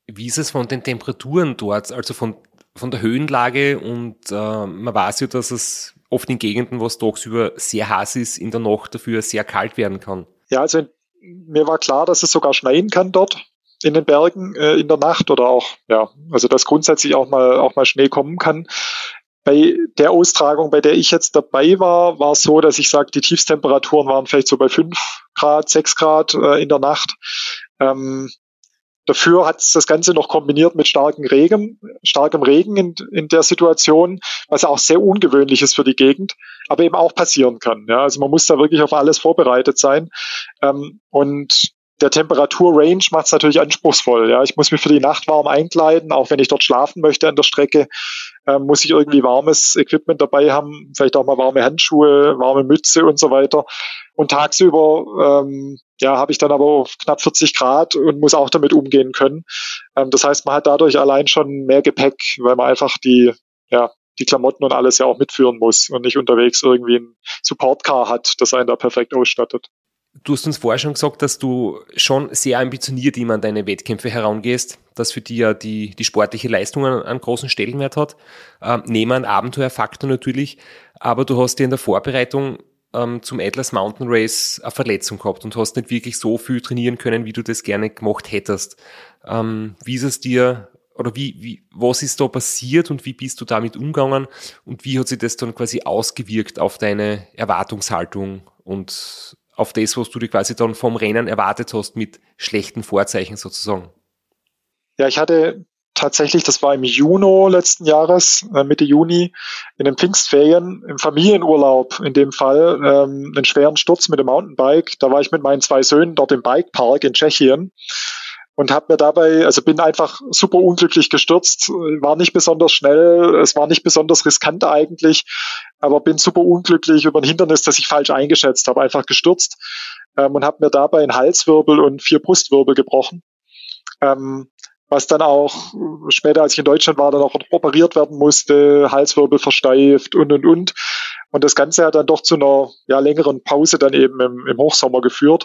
Wie ist es von den Temperaturen dort, also von, von der Höhenlage? Und äh, man weiß ja, dass es oft in Gegenden, wo es tagsüber sehr heiß ist, in der Nacht dafür sehr kalt werden kann. Ja, also mir war klar, dass es sogar schneien kann dort in den Bergen äh, in der Nacht oder auch, ja, also dass grundsätzlich auch mal auch mal Schnee kommen kann. Bei der Austragung, bei der ich jetzt dabei war, war es so, dass ich sage, die Tiefstemperaturen waren vielleicht so bei fünf Grad, sechs Grad äh, in der Nacht. Ähm, dafür hat es das Ganze noch kombiniert mit starkem Regen, starkem Regen in, in der Situation, was auch sehr ungewöhnlich ist für die Gegend, aber eben auch passieren kann. Ja, also man muss da wirklich auf alles vorbereitet sein. Ähm, und der Temperaturrange macht es natürlich anspruchsvoll. Ja, ich muss mich für die Nacht warm einkleiden, auch wenn ich dort schlafen möchte an der Strecke, ähm, muss ich irgendwie warmes Equipment dabei haben, vielleicht auch mal warme Handschuhe, warme Mütze und so weiter. Und tagsüber ähm, ja, habe ich dann aber auf knapp vierzig Grad und muss auch damit umgehen können. Ähm, das heißt, man hat dadurch allein schon mehr Gepäck, weil man einfach die, ja, die Klamotten und alles ja auch mitführen muss und nicht unterwegs irgendwie ein Supportcar hat, das einen da perfekt ausstattet. Du hast uns vorher schon gesagt, dass du schon sehr ambitioniert immer an deine Wettkämpfe herangehst, dass für dich ja die, die sportliche Leistung einen, einen großen Stellenwert hat, ähm, neben einem Abenteuerfaktor natürlich, aber du hast dir in der Vorbereitung ähm, zum Atlas Mountain Race eine Verletzung gehabt und hast nicht wirklich so viel trainieren können, wie du das gerne gemacht hättest. Ähm, wie ist es dir, oder wie, wie, was ist da passiert und wie bist du damit umgegangen und wie hat sich das dann quasi ausgewirkt auf deine Erwartungshaltung und auf das, was du dir quasi dann vom Rennen erwartet hast, mit schlechten Vorzeichen sozusagen? Ja, ich hatte tatsächlich, das war im Juni letzten Jahres, äh, Mitte Juni, in den Pfingstferien, im Familienurlaub in dem Fall, ähm, einen schweren Sturz mit dem Mountainbike. Da war ich mit meinen zwei Söhnen dort im Bikepark in Tschechien und habe mir dabei, also bin einfach super unglücklich gestürzt, war nicht besonders schnell, es war nicht besonders riskant eigentlich, aber bin super unglücklich über ein Hindernis, das ich falsch eingeschätzt habe, einfach gestürzt ähm, und habe mir dabei einen Halswirbel und vier Brustwirbel gebrochen, ähm, was dann auch später, als ich in Deutschland war, dann auch operiert werden musste, Halswirbel versteift und, und, und. Und das Ganze hat dann doch zu einer ja, längeren Pause dann eben im, im Hochsommer geführt.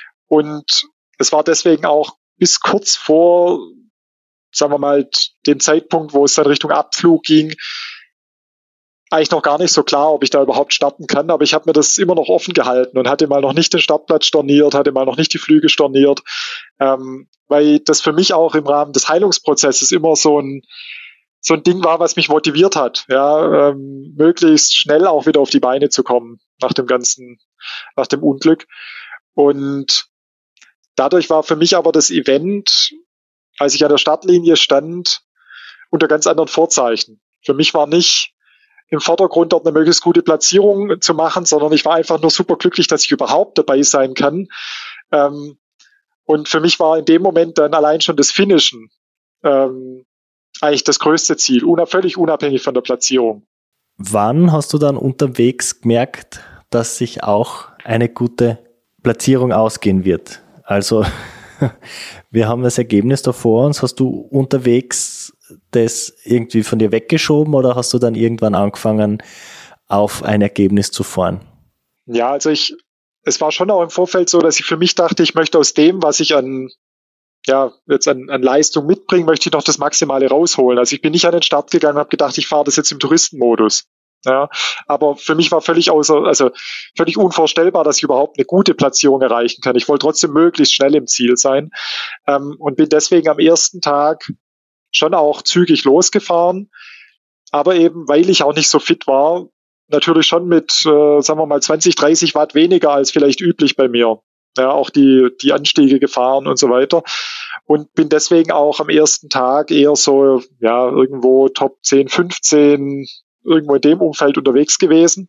Und es war deswegen auch bis kurz vor, sagen wir mal, dem Zeitpunkt, wo es dann Richtung Abflug ging, eigentlich noch gar nicht so klar, ob ich da überhaupt starten kann. Aber ich habe mir das immer noch offen gehalten und hatte mal noch nicht den Startplatz storniert, hatte mal noch nicht die Flüge storniert, ähm, weil das für mich auch im Rahmen des Heilungsprozesses immer so ein so ein Ding war, was mich motiviert hat, ja, ähm, möglichst schnell auch wieder auf die Beine zu kommen nach dem ganzen, nach dem Unglück. Und dadurch war für mich aber das Event, als ich an der Startlinie stand, unter ganz anderen Vorzeichen. Für mich war nicht im Vordergrund dort eine möglichst gute Platzierung zu machen, sondern ich war einfach nur super glücklich, dass ich überhaupt dabei sein kann. Ähm, und für mich war in dem Moment dann allein schon das Finishen ähm, eigentlich das größte Ziel, una- völlig unabhängig von der Platzierung. Wann hast du dann unterwegs gemerkt, dass sich auch eine gute Platzierung ausgehen wird? Also wir haben das Ergebnis da vor uns. Hast du unterwegs das irgendwie von dir weggeschoben oder hast du dann irgendwann angefangen, auf ein Ergebnis zu fahren? Ja, also ich, es war schon auch im Vorfeld so, dass ich für mich dachte, ich möchte aus dem, was ich an, ja, jetzt an, an Leistung mitbringe, möchte ich noch das Maximale rausholen. Also ich bin nicht an den Start gegangen und habe gedacht, ich fahre das jetzt im Touristenmodus. Ja, aber für mich war völlig außer, also völlig unvorstellbar, dass ich überhaupt eine gute Platzierung erreichen kann. Ich wollte trotzdem möglichst schnell im Ziel sein ähm, und bin deswegen am ersten Tag schon auch zügig losgefahren, aber eben, weil ich auch nicht so fit war, natürlich schon mit, äh, sagen wir mal, zwanzig, dreißig Watt weniger als vielleicht üblich bei mir. Ja, auch die, die Anstiege gefahren und so weiter. Und bin deswegen auch am ersten Tag eher so, ja, irgendwo Top zehn, fünfzehn, irgendwo in dem Umfeld unterwegs gewesen.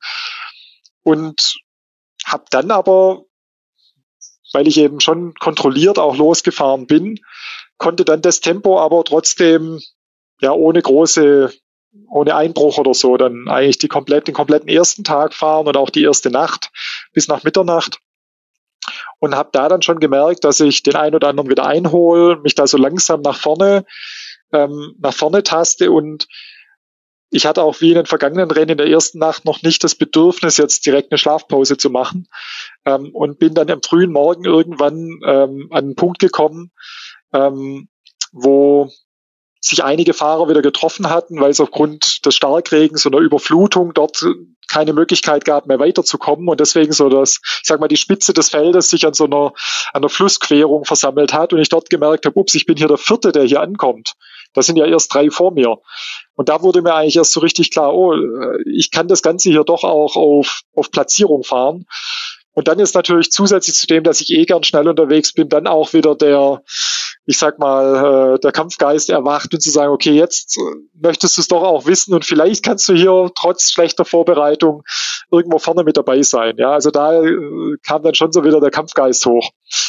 Und habe dann aber, weil ich eben schon kontrolliert auch losgefahren bin, konnte dann das Tempo aber trotzdem, ja, ohne große, ohne Einbruch oder so, dann eigentlich die komplett, den kompletten ersten Tag fahren und auch die erste Nacht bis nach Mitternacht. Und habe da dann schon gemerkt, dass ich den einen oder anderen wieder einhole, mich da so langsam nach vorne, ähm, nach vorne taste. Und ich hatte auch wie in den vergangenen Rennen in der ersten Nacht noch nicht das Bedürfnis, jetzt direkt eine Schlafpause zu machen. Ähm, und bin dann am frühen Morgen irgendwann ähm, an einen Punkt gekommen, ähm, wo sich einige Fahrer wieder getroffen hatten, weil es aufgrund des Starkregens und der Überflutung dort keine Möglichkeit gab, mehr weiterzukommen und deswegen so das, ich sag mal, die Spitze des Feldes sich an so einer, an einer Flussquerung versammelt hat und ich dort gemerkt habe, ups, ich bin hier der Vierte, der hier ankommt. Da sind ja erst drei vor mir. Und da wurde mir eigentlich erst so richtig klar, oh, ich kann das Ganze hier doch auch auf, auf Platzierung fahren. Und dann ist natürlich zusätzlich zu dem, dass ich eh gern schnell unterwegs bin, dann auch wieder der, ich sag mal, der Kampfgeist erwacht und zu sagen, okay, jetzt möchtest du es doch auch wissen und vielleicht kannst du hier trotz schlechter Vorbereitung irgendwo vorne mit dabei sein. Ja, also da kam dann schon so wieder der Kampfgeist hoch.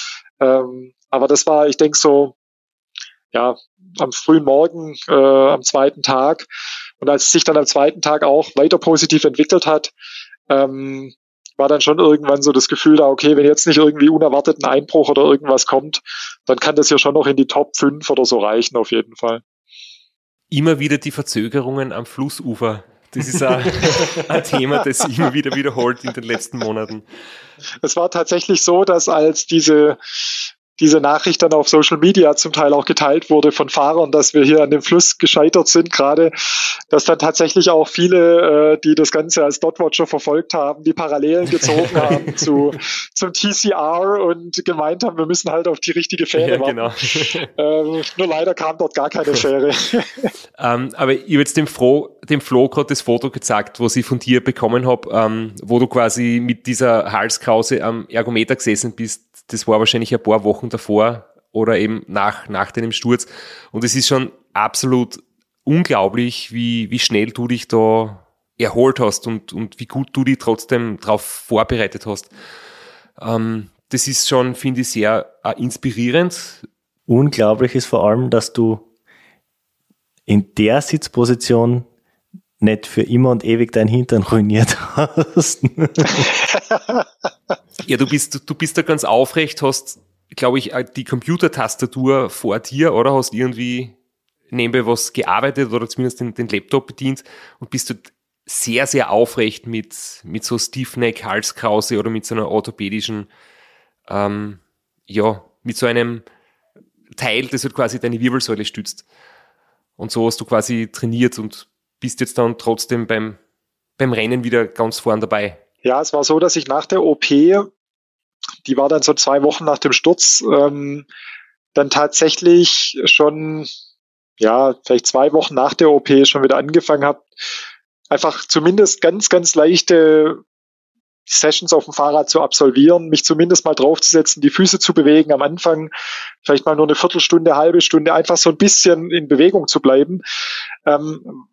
Ähm, aber das war, ich denke so, ja, am frühen Morgen, äh, am zweiten Tag. Und als es sich dann am zweiten Tag auch weiter positiv entwickelt hat, ähm, war dann schon irgendwann so das Gefühl da, okay, wenn jetzt nicht irgendwie unerwartet ein Einbruch oder irgendwas kommt, dann kann das ja schon noch in die Top fünf oder so reichen, auf jeden Fall. Immer wieder die Verzögerungen am Flussufer. Das ist ein, ein Thema, das sich immer wieder wiederholt in den letzten Monaten. Es war tatsächlich so, dass als diese diese Nachricht dann auf Social Media zum Teil auch geteilt wurde von Fahrern, dass wir hier an dem Fluss gescheitert sind gerade, dass dann tatsächlich auch viele, äh, die das Ganze als Dotwatcher verfolgt haben, die Parallelen gezogen haben zu zum T C R und gemeint haben, wir müssen halt auf die richtige Fähre ja, warten. Genau. Ähm, nur leider kam dort gar keine Fähre. ähm, aber ich habe jetzt dem, Flo, dem Flo gerade das Foto gezeigt, was ich von dir bekommen habe, ähm, wo du quasi mit dieser Halskrause am Ergometer gesessen bist. Das war wahrscheinlich ein paar Wochen davor oder eben nach, nach deinem Sturz. Und es ist schon absolut unglaublich, wie, wie schnell du dich da erholt hast und, und wie gut du dich trotzdem darauf vorbereitet hast. Ähm, das ist schon, finde ich, sehr äh, inspirierend. Unglaublich ist vor allem, dass du in der Sitzposition nicht für immer und ewig deinen Hintern ruiniert hast. Ja, du bist, du bist da ganz aufrecht, hast, glaube ich, die Computertastatur vor dir, oder? Hast irgendwie nebenbei was gearbeitet oder zumindest den, den Laptop bedient und bist du sehr, sehr aufrecht mit, mit so Stiffneck, Halskrause oder mit so einer orthopädischen, ähm, ja, mit so einem Teil, das halt quasi deine Wirbelsäule stützt. Und so hast du quasi trainiert und bist jetzt dann trotzdem beim, beim Rennen wieder ganz vorn dabei. Ja, es war so, dass ich nach der O P, die war dann so zwei Wochen nach dem Sturz, ähm, dann tatsächlich schon, ja, vielleicht zwei Wochen nach der O P schon wieder angefangen habe, einfach zumindest ganz, ganz leichte Sessions auf dem Fahrrad zu absolvieren, mich zumindest mal draufzusetzen, die Füße zu bewegen, am Anfang vielleicht mal nur eine Viertelstunde, halbe Stunde, einfach so ein bisschen in Bewegung zu bleiben. Ähm,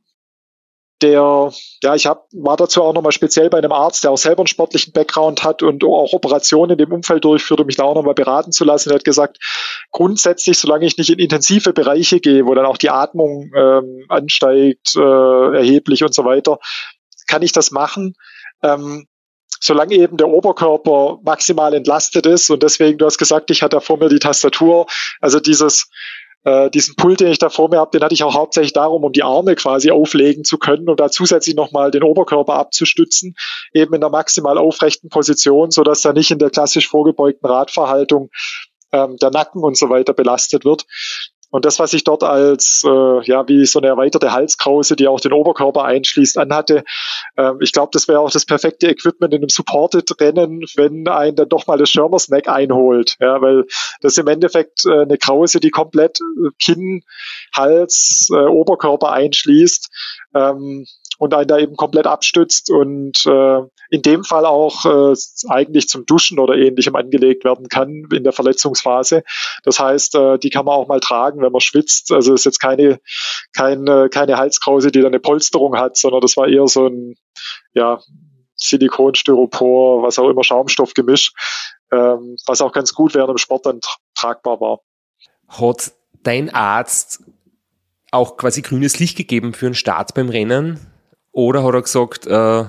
Der, ja, ich hab, war dazu auch nochmal speziell bei einem Arzt, der auch selber einen sportlichen Background hat und auch Operationen in dem Umfeld durchführt, um mich da auch nochmal beraten zu lassen. Er hat gesagt, grundsätzlich, solange ich nicht in intensive Bereiche gehe, wo dann auch die Atmung ähm, ansteigt, äh, erheblich und so weiter, kann ich das machen. Ähm, solange eben der Oberkörper maximal entlastet ist und deswegen, du hast gesagt, ich hatte da vor mir die Tastatur, also dieses Äh, diesen Pult, den ich da vor mir habe, den hatte ich auch hauptsächlich darum, um die Arme quasi auflegen zu können und da zusätzlich nochmal den Oberkörper abzustützen, eben in der maximal aufrechten Position, sodass da nicht in der klassisch vorgebeugten Radverhaltung ähm, der Nacken und so weiter belastet wird. Und das, was ich dort als, äh, ja, wie so eine erweiterte Halskrause, die auch den Oberkörper einschließt, anhatte, ähm, ich glaube, das wäre auch das perfekte Equipment in einem Supported-Rennen, wenn einen dann doch mal das Schirmersneck einholt. Ja, weil das im Endeffekt äh, eine Krause, die komplett Kinn, Hals, äh, Oberkörper einschließt, ähm, und einen da eben komplett abstützt und äh, in dem Fall auch äh, eigentlich zum Duschen oder Ähnlichem angelegt werden kann in der Verletzungsphase. Das heißt, äh, die kann man auch mal tragen, wenn man schwitzt. Also es ist jetzt keine, keine, keine Halskrause, die da eine Polsterung hat, sondern das war eher so ein, ja, Silikon, Styropor, was auch immer, Schaumstoffgemisch, ähm, was auch ganz gut während dem Sport dann tra- tragbar war. Hat dein Arzt auch quasi grünes Licht gegeben für einen Start beim Rennen? Oder hat er gesagt, äh,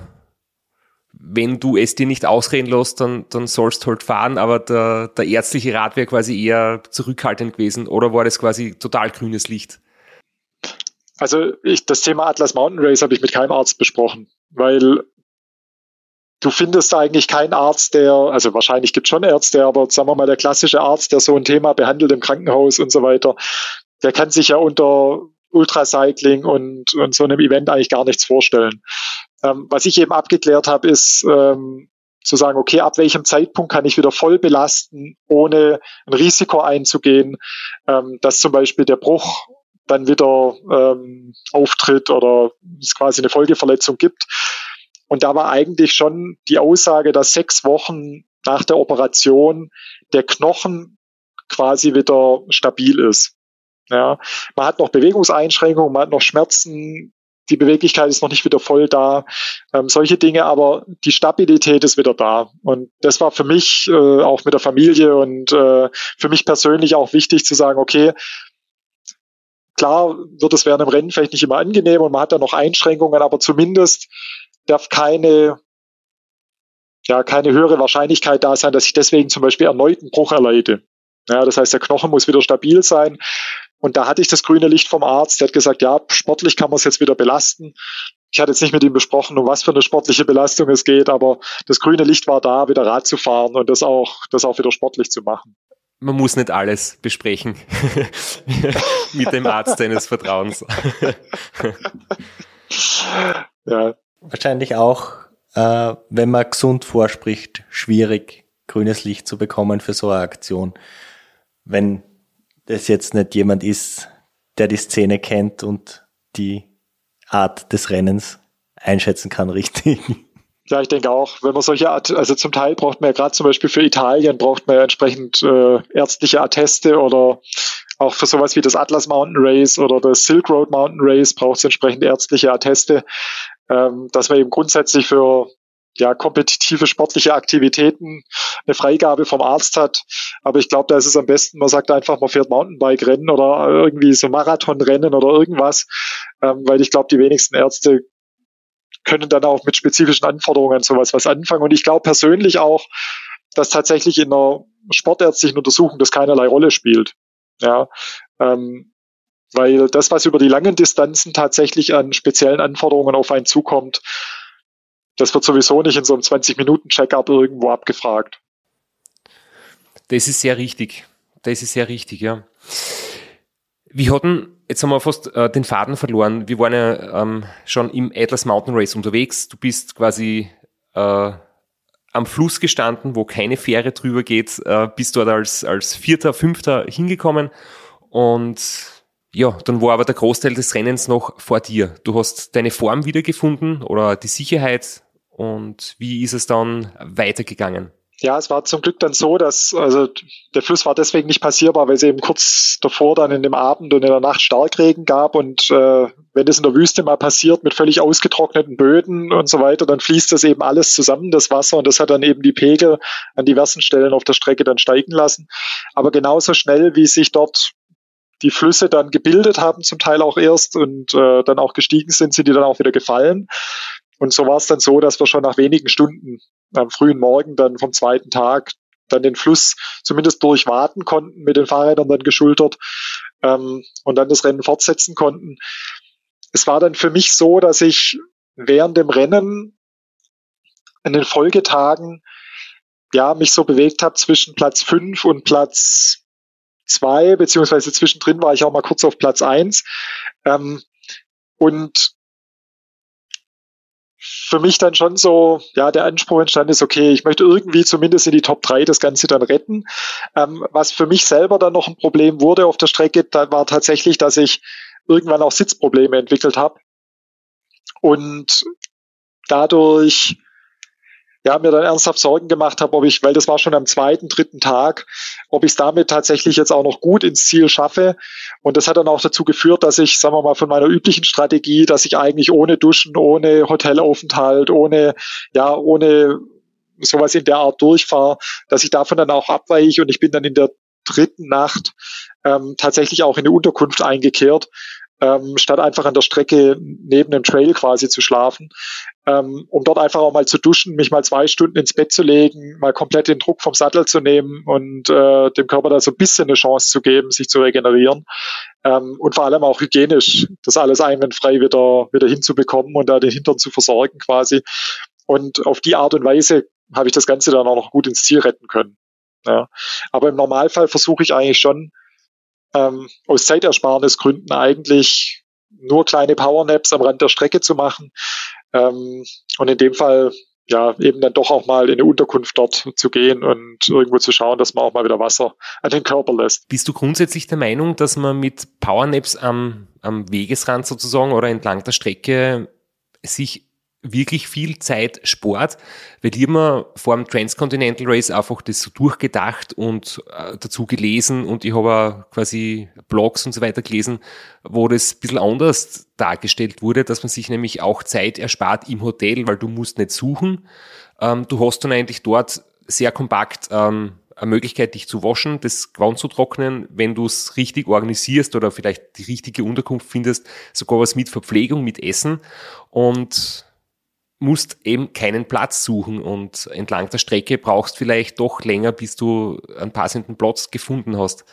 wenn du es dir nicht ausreden lässt, dann, dann sollst du halt fahren, aber der, der ärztliche Rat wäre quasi eher zurückhaltend gewesen? Oder war das quasi total grünes Licht? Also ich, das Thema Atlas Mountain Race habe ich mit keinem Arzt besprochen, weil du findest eigentlich keinen Arzt, der, also wahrscheinlich gibt es schon Ärzte, aber sagen wir mal der klassische Arzt, der so ein Thema behandelt im Krankenhaus und so weiter, der kann sich ja unter Ultracycling und, und so einem Event eigentlich gar nichts vorstellen. Ähm, was ich eben abgeklärt habe, ist ähm, zu sagen, okay, ab welchem Zeitpunkt kann ich wieder voll belasten, ohne ein Risiko einzugehen, ähm, dass zum Beispiel der Bruch dann wieder ähm, auftritt oder es quasi eine Folgeverletzung gibt. Und da war eigentlich schon die Aussage, dass sechs Wochen nach der Operation der Knochen quasi wieder stabil ist. Ja, man hat noch Bewegungseinschränkungen, man hat noch Schmerzen, die Beweglichkeit ist noch nicht wieder voll da, ähm, solche Dinge, aber die Stabilität ist wieder da. Und das war für mich äh, auch mit der Familie und äh, für mich persönlich auch wichtig zu sagen, okay, klar wird es während dem Rennen vielleicht nicht immer angenehm und man hat da noch Einschränkungen, aber zumindest darf keine, ja, keine höhere Wahrscheinlichkeit da sein, dass ich deswegen zum Beispiel erneut einen Bruch erleide. Ja, das heißt, der Knochen muss wieder stabil sein. Und da hatte ich das grüne Licht vom Arzt, der hat gesagt, ja, sportlich kann man es jetzt wieder belasten. Ich hatte jetzt nicht mit ihm besprochen, um was für eine sportliche Belastung es geht, aber das grüne Licht war da, wieder Rad zu fahren und das auch, das auch wieder sportlich zu machen. Man muss nicht alles besprechen mit dem Arzt deines Vertrauens. Ja. Wahrscheinlich auch, äh, wenn man gesund vorspricht, schwierig, grünes Licht zu bekommen für so eine Aktion. Wenn das jetzt nicht jemand ist, der die Szene kennt und die Art des Rennens einschätzen kann, richtig. Ja, ich denke auch, wenn man solche Art, also zum Teil braucht man ja gerade zum Beispiel für Italien braucht man ja entsprechend äh, ärztliche Atteste oder auch für sowas wie das Atlas Mountain Race oder das Silk Road Mountain Race braucht es entsprechend ärztliche Atteste, ähm, dass man eben grundsätzlich für ja kompetitive sportliche Aktivitäten eine Freigabe vom Arzt hat. Aber ich glaube, da ist es am besten, man sagt einfach, man fährt Mountainbike-Rennen oder irgendwie so Marathonrennen oder irgendwas, ähm, weil ich glaube, die wenigsten Ärzte können dann auch mit spezifischen Anforderungen sowas was anfangen. Und ich glaube persönlich auch, dass tatsächlich in einer sportärztlichen Untersuchung das keinerlei Rolle spielt. Ja, ähm, weil das, was über die langen Distanzen tatsächlich an speziellen Anforderungen auf einen zukommt, das wird sowieso nicht in so einem zwanzig-Minuten-Check-up irgendwo abgefragt. Das ist sehr richtig. Das ist sehr richtig, ja. Wir hatten, jetzt haben wir fast äh, den Faden verloren. Wir waren ja ähm, schon im Atlas Mountain Race unterwegs. Du bist quasi äh, am Fluss gestanden, wo keine Fähre drüber geht, äh, bist dort als, als Vierter, Fünfter hingekommen und ja, dann war aber der Großteil des Rennens noch vor dir. Du hast deine Form wiedergefunden oder die Sicherheit und wie ist es dann weitergegangen? Ja, es war zum Glück dann so, dass also der Fluss war deswegen nicht passierbar, weil es eben kurz davor dann in dem Abend und in der Nacht Starkregen gab und äh, wenn das in der Wüste mal passiert mit völlig ausgetrockneten Böden und so weiter, dann fließt das eben alles zusammen, das Wasser, und das hat dann eben die Pegel an diversen Stellen auf der Strecke dann steigen lassen. Aber genauso schnell, wie sich dort die Flüsse dann gebildet haben, zum Teil auch erst und äh, dann auch gestiegen sind, sind die dann auch wieder gefallen. Und so war es dann so, dass wir schon nach wenigen Stunden am frühen Morgen dann vom zweiten Tag dann den Fluss zumindest durchwaten konnten, mit den Fahrrädern dann geschultert ähm, und dann das Rennen fortsetzen konnten. Es war dann für mich so, dass ich während dem Rennen in den Folgetagen ja mich so bewegt habe zwischen Platz fünf und Platz zwei, beziehungsweise zwischendrin war ich auch mal kurz auf Platz eins. Ähm, und für mich dann schon so, ja, der Anspruch entstanden ist, okay, ich möchte irgendwie zumindest in die Top drei das Ganze dann retten. Ähm, was für mich selber dann noch ein Problem wurde auf der Strecke, da war tatsächlich, dass ich irgendwann auch Sitzprobleme entwickelt habe und dadurch ja, mir dann ernsthaft Sorgen gemacht habe, ob ich, weil das war schon am zweiten, dritten Tag, ob ich es damit tatsächlich jetzt auch noch gut ins Ziel schaffe. Und das hat dann auch dazu geführt, dass ich, sagen wir mal, von meiner üblichen Strategie, dass ich eigentlich ohne Duschen, ohne Hotelaufenthalt, ohne, ja, ohne sowas in der Art durchfahre, dass ich davon dann auch abweiche und ich bin dann in der dritten Nacht ähm, tatsächlich auch in eine Unterkunft eingekehrt, ähm, statt einfach an der Strecke neben dem Trail quasi zu schlafen, ähm, um dort einfach auch mal zu duschen, mich mal zwei Stunden ins Bett zu legen, mal komplett den Druck vom Sattel zu nehmen und äh, dem Körper da so ein bisschen eine Chance zu geben, sich zu regenerieren, ähm, und vor allem auch hygienisch das alles einwandfrei wieder, wieder hinzubekommen und da den Hintern zu versorgen quasi. Und auf die Art und Weise habe ich das Ganze dann auch noch gut ins Ziel retten können. Ja. Aber im Normalfall versuche ich eigentlich schon, ähm, aus Zeitersparnisgründen eigentlich nur kleine Powernaps am Rand der Strecke zu machen. Ähm, und in dem Fall ja eben dann doch auch mal in eine Unterkunft dort zu gehen und irgendwo zu schauen, dass man auch mal wieder Wasser an den Körper lässt. Bist du grundsätzlich der Meinung, dass man mit Powernaps am, am Wegesrand sozusagen oder entlang der Strecke sich wirklich viel Zeit spart? Weil ich habe mir vor dem Transcontinental Race einfach das so durchgedacht und äh, dazu gelesen und ich habe auch quasi Blogs und so weiter gelesen, wo das ein bisschen anders dargestellt wurde, dass man sich nämlich auch Zeit erspart im Hotel, weil du musst nicht suchen. Ähm, du hast dann eigentlich dort sehr kompakt ähm, eine Möglichkeit, dich zu waschen, das Gewand zu trocknen, wenn du es richtig organisierst oder vielleicht die richtige Unterkunft findest, sogar was mit Verpflegung, mit Essen und musst eben keinen Platz suchen und entlang der Strecke brauchst vielleicht doch länger, bis du einen passenden Platz gefunden hast.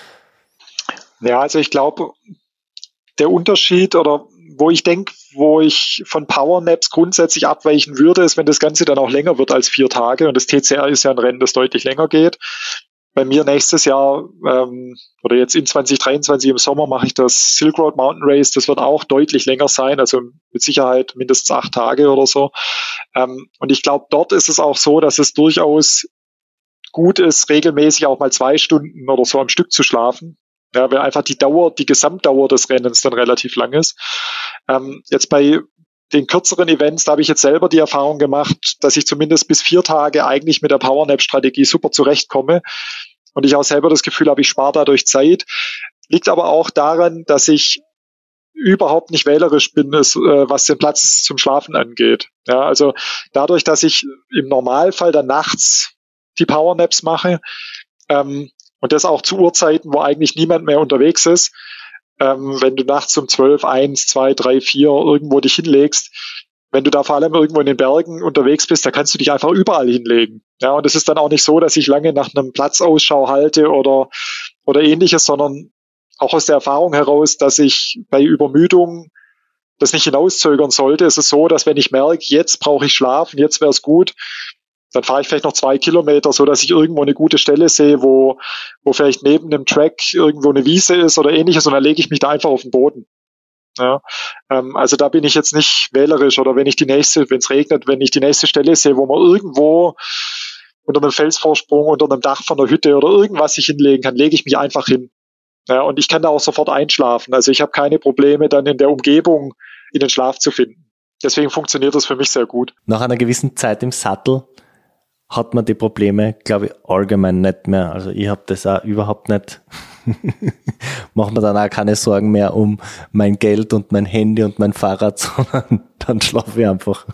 Ja, also ich glaube, der Unterschied oder wo ich denke, wo ich von Powernaps grundsätzlich abweichen würde, ist, wenn das Ganze dann auch länger wird als vier Tage. Und das T C R ist ja ein Rennen, das deutlich länger geht. Bei mir nächstes Jahr ähm, oder jetzt in zwanzig dreiundzwanzig im Sommer mache ich das Silk Road Mountain Race. Das wird auch deutlich länger sein, also mit Sicherheit mindestens acht Tage oder so. Ähm, und ich glaube, dort ist es auch so, dass es durchaus gut ist, regelmäßig auch mal zwei Stunden oder so am Stück zu schlafen. Ja, weil einfach die Dauer, die Gesamtdauer des Rennens dann relativ lang ist. Ähm, jetzt bei den kürzeren Events, da habe ich jetzt selber die Erfahrung gemacht, dass ich zumindest bis vier Tage eigentlich mit der Powernap-Strategie super zurechtkomme. Und ich auch selber das Gefühl habe, ich spare dadurch Zeit. Liegt aber auch daran, dass ich überhaupt nicht wählerisch bin, ist, äh, was den Platz zum Schlafen angeht. Ja, also dadurch, dass ich im Normalfall dann nachts die Powernaps mache, ähm, und das auch zu Uhrzeiten, wo eigentlich niemand mehr unterwegs ist. Ähm, wenn du nachts um zwölf, eins, zwei, drei, vier irgendwo dich hinlegst, wenn du da vor allem irgendwo in den Bergen unterwegs bist, da kannst du dich einfach überall hinlegen. Ja, und es ist dann auch nicht so, dass ich lange nach einem Platzausschau halte oder, oder ähnliches, sondern auch aus der Erfahrung heraus, dass ich bei Übermüdung das nicht hinauszögern sollte. Es ist so, dass wenn ich merke, jetzt brauche ich Schlafen, jetzt wäre es gut, dann fahre ich vielleicht noch zwei Kilometer, so dass ich irgendwo eine gute Stelle sehe, wo, wo vielleicht neben dem Track irgendwo eine Wiese ist oder ähnliches und dann lege ich mich da einfach auf den Boden. Ja, ähm, also da bin ich jetzt nicht wählerisch oder wenn ich die nächste, wenn es regnet, wenn ich die nächste Stelle sehe, wo man irgendwo unter einem Felsvorsprung, unter einem Dach von der Hütte oder irgendwas sich hinlegen kann, lege ich mich einfach hin. Ja, und ich kann da auch sofort einschlafen. Also ich habe keine Probleme, dann in der Umgebung in den Schlaf zu finden. Deswegen funktioniert das für mich sehr gut. Nach einer gewissen Zeit im Sattel hat man die Probleme, glaube ich, allgemein nicht mehr. Also ich habe das auch überhaupt nicht. Macht mir dann auch keine Sorgen mehr um mein Geld und mein Handy und mein Fahrrad, sondern dann schlafe ich einfach.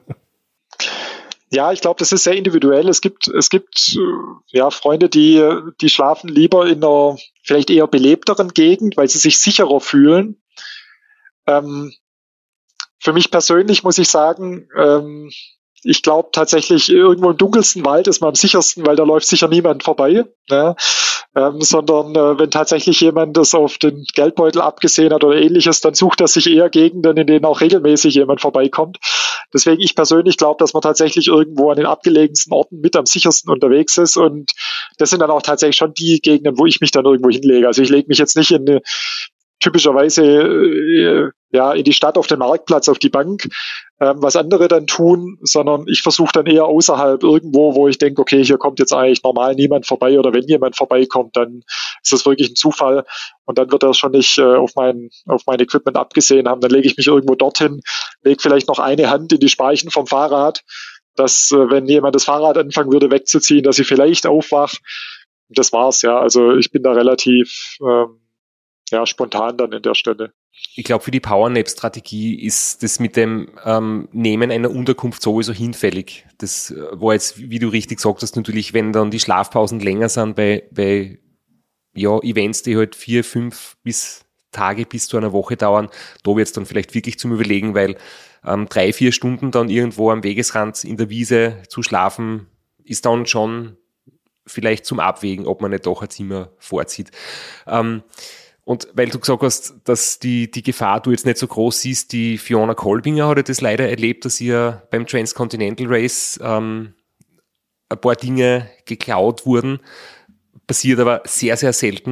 Ja, ich glaube, das ist sehr individuell. Es gibt, es gibt ja Freunde, die, die schlafen lieber in einer vielleicht eher belebteren Gegend, weil sie sich sicherer fühlen. Ähm, für mich persönlich muss ich sagen, ähm, ich glaube tatsächlich, irgendwo im dunkelsten Wald ist man am sichersten, weil da läuft sicher niemand vorbei. Ne? Ähm, sondern äh, wenn tatsächlich jemand das auf den Geldbeutel abgesehen hat oder ähnliches, dann sucht er sich eher Gegenden, in denen auch regelmäßig jemand vorbeikommt. Deswegen ich persönlich glaube, dass man tatsächlich irgendwo an den abgelegensten Orten mit am sichersten unterwegs ist. Und das sind dann auch tatsächlich schon die Gegenden, wo ich mich dann irgendwo hinlege. Also ich lege mich jetzt nicht in eine typischerweise äh, ja in die Stadt auf den Marktplatz auf die Bank, ähm, was andere dann tun, sondern ich versuche dann eher außerhalb irgendwo, wo ich denke, okay, hier kommt jetzt eigentlich normal niemand vorbei oder wenn jemand vorbeikommt, dann ist das wirklich ein Zufall und dann wird er schon nicht äh, auf mein auf mein Equipment abgesehen haben. Dann lege ich mich irgendwo dorthin, lege vielleicht noch eine Hand in die Speichen vom Fahrrad, dass äh, wenn jemand das Fahrrad anfangen würde wegzuziehen, dass ich vielleicht aufwache. Das war's, ja. Also ich bin da relativ ähm, ja, spontan dann in der Stelle. Ich glaube, für die Powernap-Strategie ist das mit dem ähm, Nehmen einer Unterkunft sowieso hinfällig. Das war jetzt, wie du richtig gesagt hast, natürlich, wenn dann die Schlafpausen länger sind bei, bei ja, Events, die halt vier, fünf bis Tage bis zu einer Woche dauern, da wird es dann vielleicht wirklich zum Überlegen, weil ähm, drei, vier Stunden dann irgendwo am Wegesrand in der Wiese zu schlafen, ist dann schon vielleicht zum Abwägen, ob man nicht doch ein Zimmer vorzieht. Ähm, Und weil du gesagt hast, dass die, die Gefahr du jetzt nicht so groß siehst, die Fiona Kolbinger hat ja das leider erlebt, dass ihr beim Transcontinental Race ähm, ein paar Dinge geklaut wurden. Passiert aber sehr, sehr selten.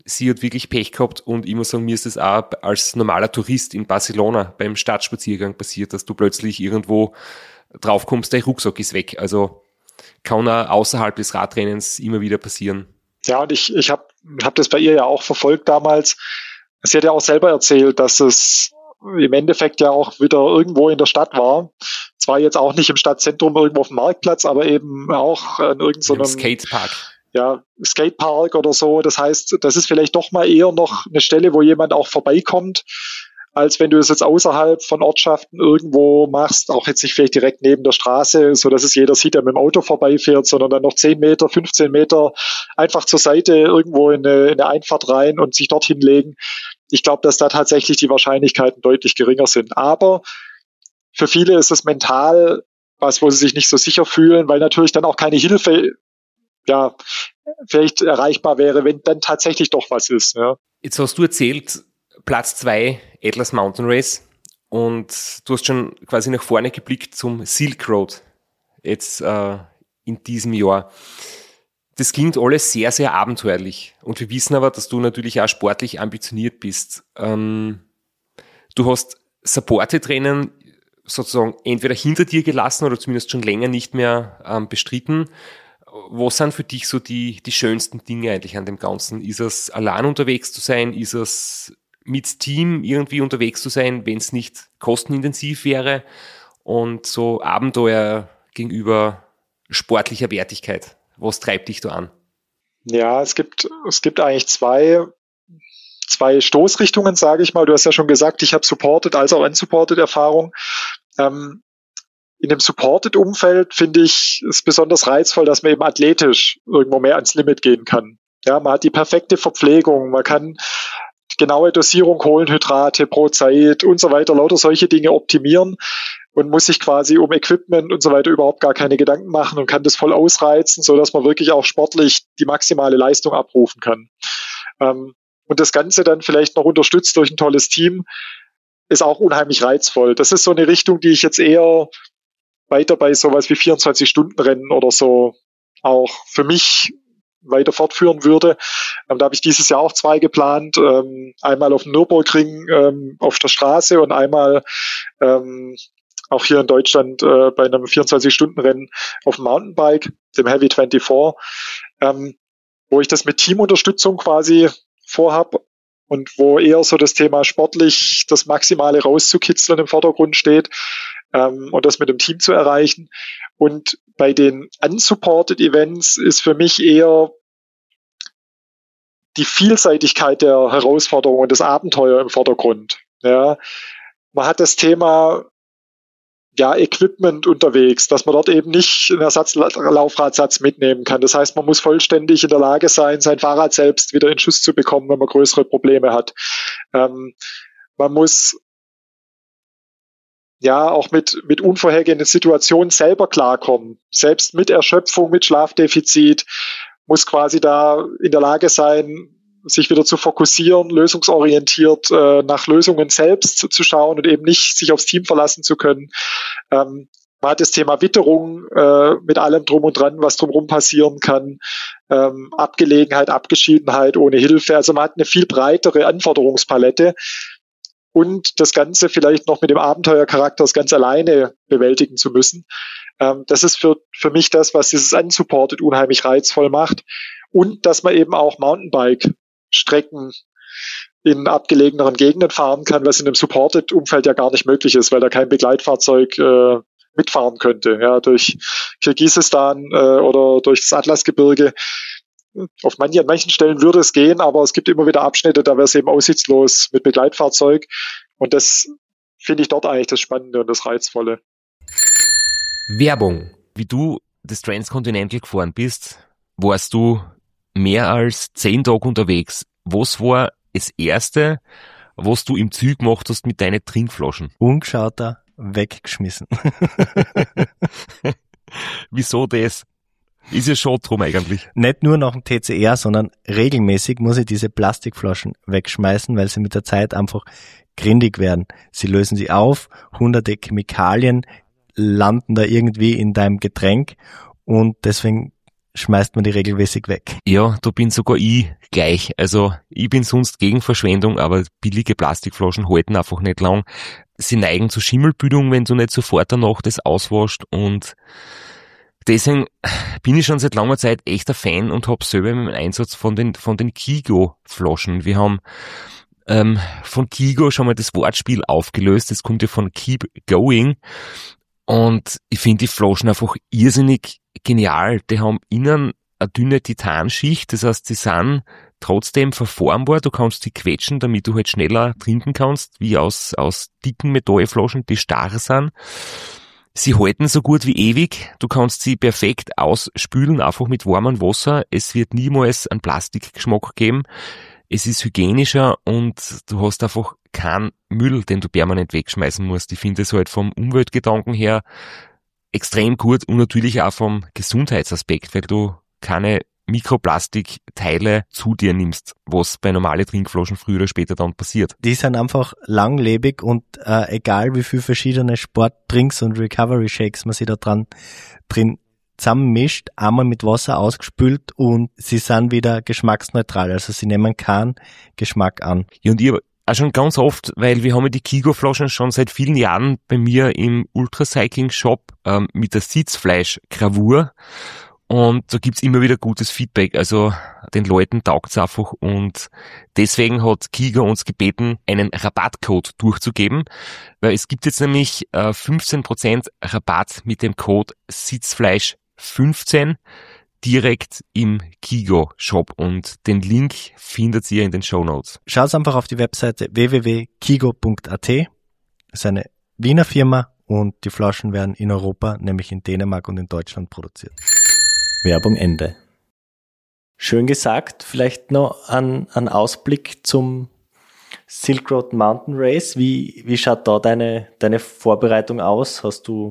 sie hat wirklich Pech gehabt und ich muss sagen, mir ist das auch als normaler Tourist in Barcelona beim Stadtspaziergang passiert, dass du plötzlich irgendwo draufkommst, dein Rucksack ist weg. Also kann auch außerhalb des Radrennens immer wieder passieren. Ja, und ich, ich habe hab das bei ihr ja auch verfolgt damals. Sie hat ja auch selber erzählt, dass es im Endeffekt ja auch wieder irgendwo in der Stadt war. Zwar jetzt auch nicht im Stadtzentrum irgendwo auf dem Marktplatz, aber eben auch in irgendeinem so Skatepark. Ja, Skatepark oder so. Das heißt, das ist vielleicht doch mal eher noch eine Stelle, wo jemand auch vorbeikommt, als wenn du es jetzt außerhalb von Ortschaften irgendwo machst, auch jetzt nicht vielleicht direkt neben der Straße, so dass es jeder sieht, der mit dem Auto vorbeifährt, sondern dann noch zehn Meter, fünfzehn Meter einfach zur Seite irgendwo in eine, in eine Einfahrt rein und sich dort hinlegen. Ich glaube, dass da tatsächlich die Wahrscheinlichkeiten deutlich geringer sind. Aber für viele ist es mental was, wo sie sich nicht so sicher fühlen, weil natürlich dann auch keine Hilfe ja vielleicht erreichbar wäre, wenn dann tatsächlich doch was ist. Ja. Jetzt hast du erzählt, Platz zwei, Atlas Mountain Race, und du hast schon quasi nach vorne geblickt zum Silk Road jetzt äh, in diesem Jahr. Das klingt alles sehr, sehr abenteuerlich, und wir wissen aber, dass du natürlich auch sportlich ambitioniert bist. Ähm, du hast Supported-Rennen sozusagen entweder hinter dir gelassen oder zumindest schon länger nicht mehr ähm, bestritten. Was sind für dich so die, die schönsten Dinge eigentlich an dem Ganzen? Ist es allein unterwegs zu sein? Ist es mit Team irgendwie unterwegs zu sein, wenn es nicht kostenintensiv wäre? Und so Abenteuer gegenüber sportlicher Wertigkeit. Was treibt dich da an? Ja, es gibt, es gibt eigentlich zwei, zwei Stoßrichtungen, sage ich mal. Du hast ja schon gesagt, ich habe Supported als auch Unsupported Erfahrung. Ähm, in dem Supported-Umfeld finde ich es besonders reizvoll, dass man eben athletisch irgendwo mehr ans Limit gehen kann. Ja, man hat die perfekte Verpflegung, man kann genaue Dosierung, Kohlenhydrate pro Zeit und so weiter, lauter solche Dinge optimieren und muss sich quasi um Equipment und so weiter überhaupt gar keine Gedanken machen und kann das voll ausreizen, so dass man wirklich auch sportlich die maximale Leistung abrufen kann. Ähm, und das Ganze dann vielleicht noch unterstützt durch ein tolles Team, ist auch unheimlich reizvoll. Das ist so eine Richtung, die ich jetzt eher weiter bei sowas wie vierundzwanzig-Stunden-Rennen oder so auch für mich weiter fortführen würde. Ähm, da habe ich dieses Jahr auch zwei geplant. Ähm, einmal auf dem Nürburgring ähm, auf der Straße und einmal ähm, auch hier in Deutschland äh, bei einem vierundzwanzig-Stunden-Rennen auf dem Mountainbike, dem Heavy vierundzwanzig, ähm, wo ich das mit Teamunterstützung quasi vorhab und wo eher so das Thema sportlich das Maximale rauszukitzeln im Vordergrund steht. Ähm, und das mit dem Team zu erreichen. Und bei den unsupported Events ist für mich eher die Vielseitigkeit der Herausforderungen und das Abenteuer im Vordergrund. Ja, man hat das Thema ja Equipment unterwegs, dass man dort eben nicht einen Ersatzlaufradsatz mitnehmen kann. Das heißt, man muss vollständig in der Lage sein, sein Fahrrad selbst wieder in Schuss zu bekommen, wenn man größere Probleme hat. Ähm, man muss ja auch mit mit unvorhergehenden Situationen selber klarkommen. Selbst mit Erschöpfung, mit Schlafdefizit muss quasi da in der Lage sein, sich wieder zu fokussieren, lösungsorientiert äh, nach Lösungen selbst zu, zu schauen und eben nicht sich aufs Team verlassen zu können. Ähm, man hat das Thema Witterung äh, mit allem drum und dran, was drumherum passieren kann. Ähm, Abgelegenheit, Abgeschiedenheit ohne Hilfe. Also man hat eine viel breitere Anforderungspalette. Und das Ganze vielleicht noch mit dem Abenteuercharakter das ganz alleine bewältigen zu müssen. Ähm, das ist für, für mich das, was dieses Unsupported unheimlich reizvoll macht. Und dass man eben auch Mountainbike-Strecken in abgelegeneren Gegenden fahren kann, was in dem Supported-Umfeld ja gar nicht möglich ist, weil da kein Begleitfahrzeug äh, mitfahren könnte. Ja, durch Kirgisistan äh, oder durch das Atlasgebirge. Auf manchen, an manchen Stellen würde es gehen, aber es gibt immer wieder Abschnitte, da wäre es eben aussichtslos mit Begleitfahrzeug. Und das finde ich dort eigentlich das Spannende und das Reizvolle. Werbung. Wie du das Transcontinental gefahren bist, warst du mehr als zehn Tage unterwegs. Was war das Erste, was du im Ziel gemacht hast mit deinen Trinkflaschen? Ungeschauter, weggeschmissen. Wieso das? Ist ja schon drum eigentlich. Nicht nur nach dem T C R, sondern regelmäßig muss ich diese Plastikflaschen wegschmeißen, weil sie mit der Zeit einfach grindig werden. Sie lösen sich auf, hunderte Chemikalien landen da irgendwie in deinem Getränk und deswegen schmeißt man die regelmäßig weg? Ja, da bin sogar ich gleich. Also ich bin sonst gegen Verschwendung, aber billige Plastikflaschen halten einfach nicht lang. Sie neigen zu Schimmelbildung, wenn du nicht sofort danach das auswaschst, und deswegen bin ich schon seit langer Zeit echter Fan und habe selber im Einsatz von den von den Kigo-Flaschen. Wir haben ähm, von Kigo schon mal das Wortspiel aufgelöst. Das kommt ja von Keep Going. Und ich finde die Flaschen einfach irrsinnig genial. Die haben innen eine dünne Titanschicht, das heißt, sie sind trotzdem verformbar. Du kannst sie quetschen, damit du halt schneller trinken kannst, wie aus, aus dicken Metallflaschen, die starr sind. Sie halten so gut wie ewig. Du kannst sie perfekt ausspülen, einfach mit warmem Wasser. Es wird niemals einen Plastikgeschmack geben. Es ist hygienischer und du hast einfach keinen Müll, den du permanent wegschmeißen musst. Ich finde es halt vom Umweltgedanken her extrem gut und natürlich auch vom Gesundheitsaspekt, weil du keine Mikroplastikteile zu dir nimmst, was bei normalen Trinkflaschen früher oder später dann passiert. Die sind einfach langlebig und äh, egal wie viel verschiedene Sportdrinks und Recovery Shakes man sich da dran drin zusammenmischt, einmal mit Wasser ausgespült und sie sind wieder geschmacksneutral, also sie nehmen keinen Geschmack an. Ja, und ich auch schon ganz oft, weil wir haben ja die Kigo-Flaschen schon seit vielen Jahren bei mir im Ultracycling-Shop ähm, mit der Sitzfleisch-Gravur. Und da gibt's immer wieder gutes Feedback, also den Leuten taugt's einfach, und deswegen hat Kigo uns gebeten, einen Rabattcode durchzugeben, weil es gibt jetzt nämlich äh, fünfzehn Prozent Rabatt mit dem Code Sitzfleisch fünfzehn direkt im Kigo-Shop, und den Link findet ihr in den Shownotes. Schaut einfach auf die Webseite w w w punkt kigo punkt a t. Das ist eine Wiener Firma und die Flaschen werden in Europa, nämlich in Dänemark und in Deutschland produziert. Werbung Ende. Schön gesagt. Vielleicht noch ein, ein Ausblick zum Silk Road Mountain Race. Wie, wie schaut da deine, deine Vorbereitung aus? Hast du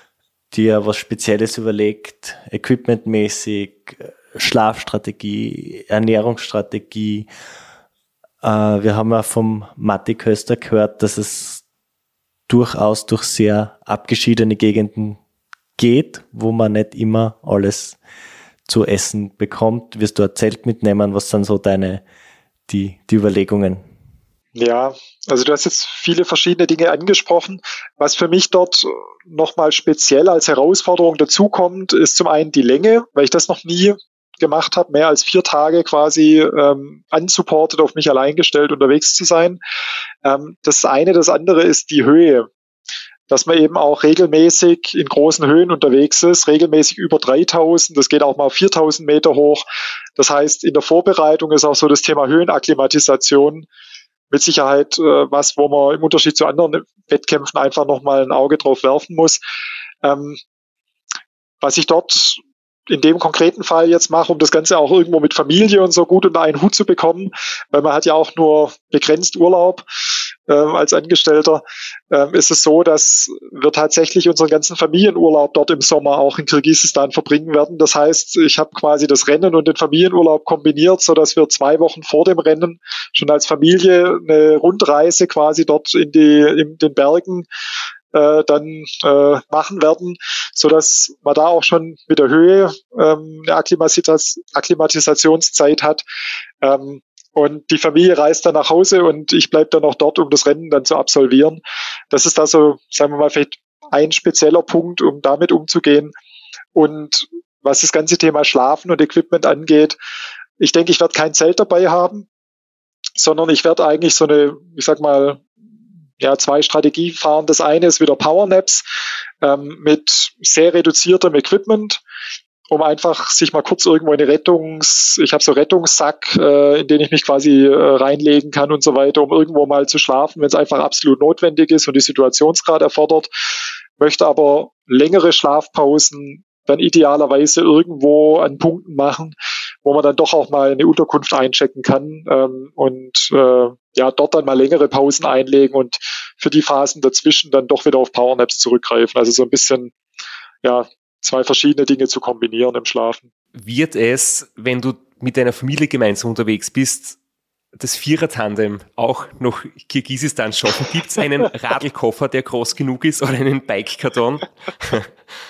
dir was Spezielles überlegt, equipmentmäßig, Schlafstrategie, Ernährungsstrategie? Äh, wir haben ja vom Matti Köster gehört, dass es durchaus durch sehr abgeschiedene Gegenden geht, wo man nicht immer alles zu essen bekommt. Wirst du ein Zelt mitnehmen? Was sind so deine, die, die Überlegungen? Ja, also du hast jetzt viele verschiedene Dinge angesprochen. Was für mich dort nochmal speziell als Herausforderung dazukommt, ist zum einen die Länge, weil ich das noch nie gemacht habe, mehr als vier Tage quasi ähm, unsupported, auf mich allein gestellt unterwegs zu sein. Ähm, das eine, das andere ist die Höhe. Dass man eben auch regelmäßig in großen Höhen unterwegs ist, regelmäßig über dreitausend, das geht auch mal auf viertausend Meter hoch. Das heißt, in der Vorbereitung ist auch so das Thema Höhenakklimatisation mit Sicherheit äh, was, wo man im Unterschied zu anderen Wettkämpfen einfach nochmal ein Auge drauf werfen muss. Ähm, was ich dort in dem konkreten Fall jetzt mache, um das Ganze auch irgendwo mit Familie und so gut unter einen Hut zu bekommen, weil man hat ja auch nur begrenzt Urlaub äh, als Angestellter, äh, ist es so, dass wir tatsächlich unseren ganzen Familienurlaub dort im Sommer auch in Kirgisistan verbringen werden. Das heißt, ich habe quasi das Rennen und den Familienurlaub kombiniert, so dass wir zwei Wochen vor dem Rennen schon als Familie eine Rundreise quasi dort in die in den Bergen Äh, dann äh, machen werden, so dass man da auch schon mit der Höhe ähm, eine Akklimatis- Akklimatisationszeit hat. Ähm, und die Familie reist dann nach Hause und ich bleibe dann auch dort, um das Rennen dann zu absolvieren. Das ist da so, sagen wir mal, vielleicht ein spezieller Punkt, um damit umzugehen. Und was das ganze Thema Schlafen und Equipment angeht, ich denke, ich werde kein Zelt dabei haben, sondern ich werde eigentlich so eine, ich sag mal, ja, zwei Strategien fahren. Das eine ist wieder Powernaps ähm, mit sehr reduziertem Equipment, um einfach sich mal kurz irgendwo in eine Rettungs... Ich habe so Rettungssack, äh, in den ich mich quasi äh, reinlegen kann und so weiter, um irgendwo mal zu schlafen, wenn es einfach absolut notwendig ist und die Situationsgrad erfordert. Möchte aber längere Schlafpausen dann idealerweise irgendwo an Punkten machen, wo man dann doch auch mal eine Unterkunft einchecken kann ähm, und äh, ja dort dann mal längere Pausen einlegen und für die Phasen dazwischen dann doch wieder auf Powernaps zurückgreifen. Also so ein bisschen ja zwei verschiedene Dinge zu kombinieren im Schlafen. Wird es, wenn du mit deiner Familie gemeinsam unterwegs bist, das Vierer-Tandem auch nach Kirgisistan schaffen? Gibt es einen Radlkoffer, der groß genug ist, oder einen Bikekarton?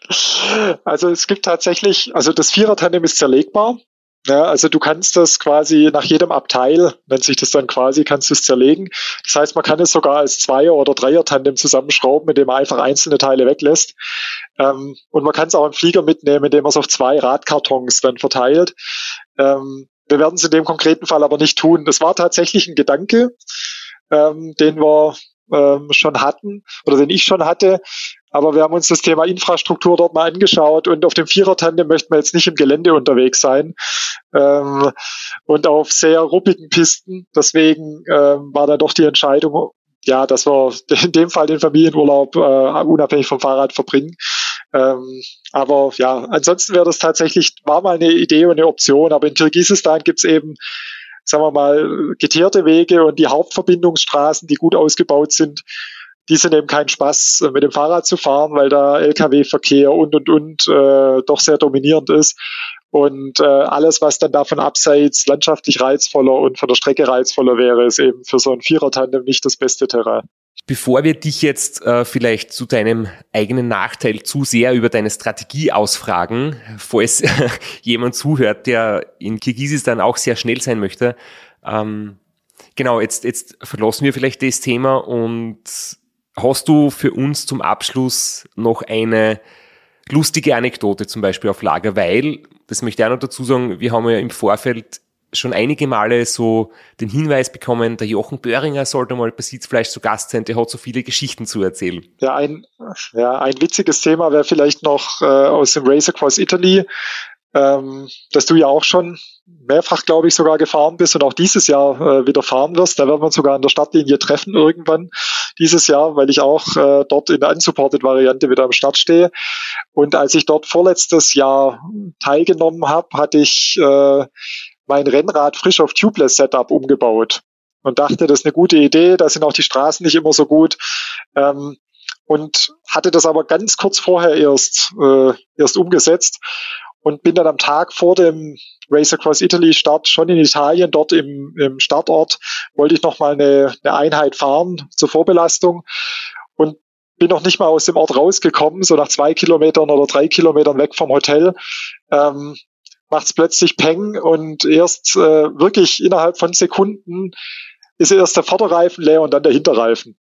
Also es gibt tatsächlich, also das Vierer-Tandem ist zerlegbar. Ja, also du kannst das quasi nach jedem Abteil, nennt sich das dann quasi, kannst du es zerlegen. Das heißt, man kann es sogar als Zweier- oder Dreier-Tandem zusammenschrauben, indem man einfach einzelne Teile weglässt. Ähm, und man kann es auch im Flieger mitnehmen, indem man es auf zwei Radkartons dann verteilt. Ähm, wir werden es in dem konkreten Fall aber nicht tun. Das war tatsächlich ein Gedanke, ähm, den wir ähm, schon hatten oder den ich schon hatte. Aber wir haben uns das Thema Infrastruktur dort mal angeschaut und auf dem Vierer-Tandem möchten wir jetzt nicht im Gelände unterwegs sein ähm, und auf sehr ruppigen Pisten. Deswegen ähm, war da doch die Entscheidung, ja, dass wir in dem Fall den Familienurlaub äh, unabhängig vom Fahrrad verbringen. Ähm, aber ja, ansonsten wäre das tatsächlich, war mal eine Idee und eine Option. Aber in Kirgisistan gibt's eben, sagen wir mal, geteerte Wege und die Hauptverbindungsstraßen, die gut ausgebaut sind, die sind eben kein Spaß, mit dem Fahrrad zu fahren, weil da L K W-Verkehr und, und, und äh, doch sehr dominierend ist. Und äh, alles, was dann davon abseits landschaftlich reizvoller und von der Strecke reizvoller wäre, ist eben für so ein Vierer-Tandem nicht das beste Terrain. Bevor wir dich jetzt äh, vielleicht zu deinem eigenen Nachteil zu sehr über deine Strategie ausfragen, falls jemand zuhört, der in Kirgisistan auch sehr schnell sein möchte, ähm, genau, jetzt, jetzt verlassen wir vielleicht das Thema und hast du für uns zum Abschluss noch eine lustige Anekdote zum Beispiel auf Lager? Weil, das möchte ich auch noch dazu sagen, wir haben ja im Vorfeld schon einige Male so den Hinweis bekommen, der Jochen Böhringer sollte mal bei Sitzfleisch zu Gast sein, der hat so viele Geschichten zu erzählen. Ja, ein, ja, ein witziges Thema wäre vielleicht noch äh, aus dem Race Across Italy, ähm, dass du ja auch schon mehrfach, glaube ich, sogar gefahren bist und auch dieses Jahr äh, wieder fahren wirst. Da werden wir uns sogar an der Startlinie treffen irgendwann dieses Jahr, weil ich auch äh, dort in der Unsupported-Variante wieder am Start stehe. Und als ich dort vorletztes Jahr teilgenommen habe, hatte ich äh, mein Rennrad frisch auf Tubeless-Setup umgebaut und dachte, das ist eine gute Idee, da sind auch die Straßen nicht immer so gut. Ähm, und hatte das aber ganz kurz vorher erst, äh, erst umgesetzt. Und bin dann am Tag vor dem Race Across Italy Start schon in Italien, dort im, im Startort, wollte ich nochmal eine, eine Einheit fahren zur Vorbelastung und bin noch nicht mal aus dem Ort rausgekommen, so nach zwei Kilometern oder drei Kilometern weg vom Hotel, ähm, macht's plötzlich Peng und erst äh, wirklich innerhalb von Sekunden ist erst der Vorderreifen leer und dann der Hinterreifen.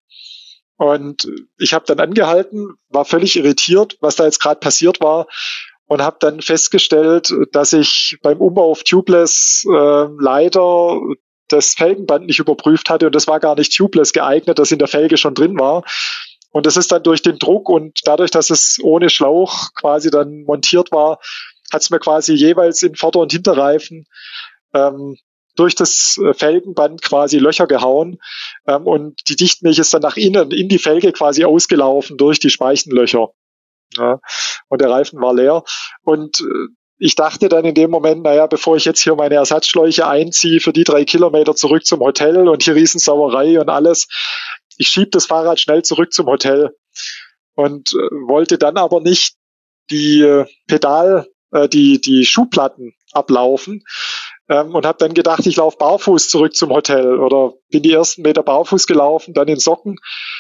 Und ich habe dann angehalten, war völlig irritiert, was da jetzt gerade passiert war. Und habe dann festgestellt, dass ich beim Umbau auf Tubeless äh, leider das Felgenband nicht überprüft hatte und das war gar nicht Tubeless geeignet, das in der Felge schon drin war. Und das ist dann durch den Druck und dadurch, dass es ohne Schlauch quasi dann montiert war, hat es mir quasi jeweils in Vorder- und Hinterreifen ähm, durch das Felgenband quasi Löcher gehauen ähm, und die Dichtmilch ist dann nach innen in die Felge quasi ausgelaufen durch die Speichenlöcher. Ja, und der Reifen war leer. Und äh, ich dachte dann in dem Moment, naja, bevor ich jetzt hier meine Ersatzschläuche einziehe für die drei Kilometer zurück zum Hotel und hier Riesensauerei und alles, ich schiebe das Fahrrad schnell zurück zum Hotel und äh, wollte dann aber nicht die äh, Pedal, äh, die die Schuhplatten ablaufen ähm, und habe dann gedacht, ich laufe barfuß zurück zum Hotel oder bin die ersten Meter barfuß gelaufen, dann in Socken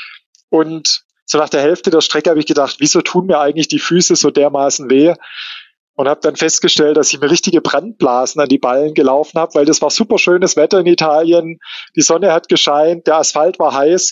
und so nach der Hälfte der Strecke habe ich gedacht, wieso tun mir eigentlich die Füße so dermaßen weh? Und habe dann festgestellt, dass ich mir richtige Brandblasen an die Ballen gelaufen habe, weil das war super schönes Wetter in Italien. Die Sonne hat gescheint, der Asphalt war heiß.